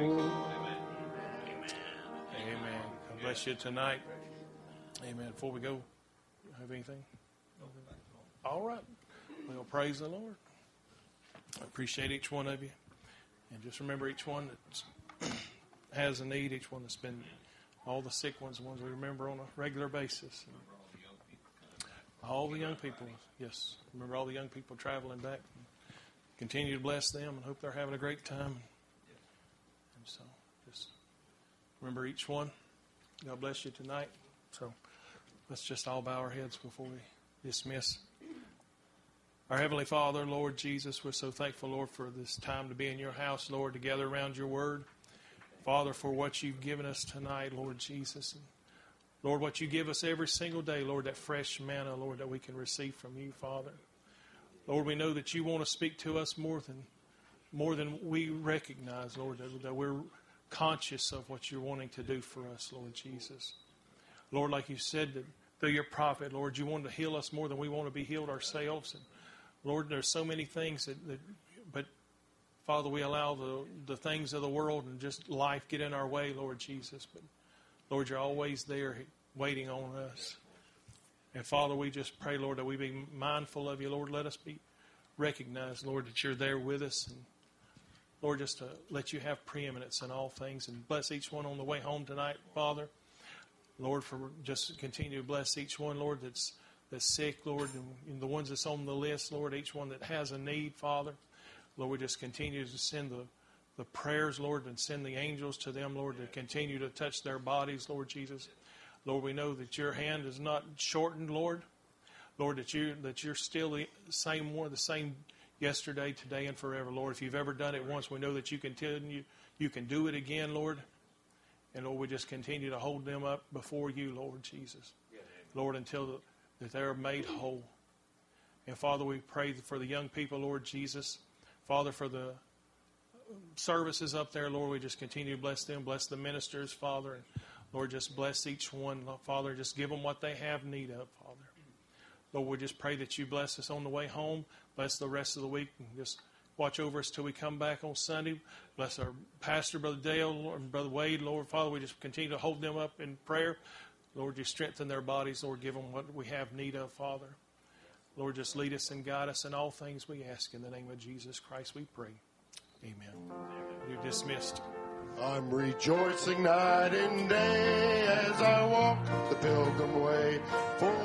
Amen. God bless you tonight. Amen. Before we go, have anything? All right. Well, praise the Lord. I appreciate each one of you. And just remember each one that has a need, each one that's been, all the sick ones, the ones we remember on a regular basis. All the young people, yes. Remember all the young people traveling back. Continue to bless them and hope they're having a great time. And so just remember each one. God bless you tonight. So let's just all bow our heads before we dismiss. Our Heavenly Father, Lord Jesus, we're so thankful, Lord, for this time to be in your house, Lord, together around your word. Father, for what you've given us tonight, Lord Jesus. And Lord, what you give us every single day, Lord, that fresh manna, Lord, that we can receive from you, Father. Lord, we know that you want to speak to us more than more than we recognize, Lord, that, that we're conscious of what you're wanting to do for us, Lord Jesus. Lord, like you said, that through your prophet, Lord, you want to heal us more than we want to be healed ourselves. And Lord, there's so many things that, that but Father, we allow the, the things of the world and just life get in our way, Lord Jesus. But Lord, you're always there waiting on us. And Father, we just pray, Lord, that we be mindful of you. Lord, let us be recognized, Lord, that you're there with us. And Lord, just to let you have preeminence in all things. And bless each one on the way home tonight, Father. Lord, for just continue to bless each one, Lord, that's that's sick, Lord, and the ones that's on the list, Lord, each one that has a need, Father. Lord, we just continue to send the, the prayers, Lord, and send the angels to them, Lord, to continue to touch their bodies, Lord Jesus. Lord, we know that your hand is not shortened, Lord. Lord, that, you, that you're still the same one, the same yesterday, today, and forever, Lord. If you've ever done it once, we know that you continue, you can do it again, Lord. And Lord, we just continue to hold them up before you, Lord Jesus. Lord, until the that they're made whole. And Father, we pray for the young people, Lord Jesus. Father, for the services up there, Lord, we just continue to bless them. Bless the ministers, Father. And Lord, just bless each one. Father, just give them what they have need of, Father. Lord, we just pray that you bless us on the way home. Bless the rest of the week. And just watch over us till we come back on Sunday. Bless our pastor, Brother Dale, Lord, and Brother Wade. Lord, Father, we just continue to hold them up in prayer. Lord, you strengthen their bodies. Lord, give them what we have need of, Father. Lord, just lead us and guide us in all things we ask. In the name of Jesus Christ we pray. Amen. You're dismissed. I'm rejoicing night and day as I walk the pilgrim way. For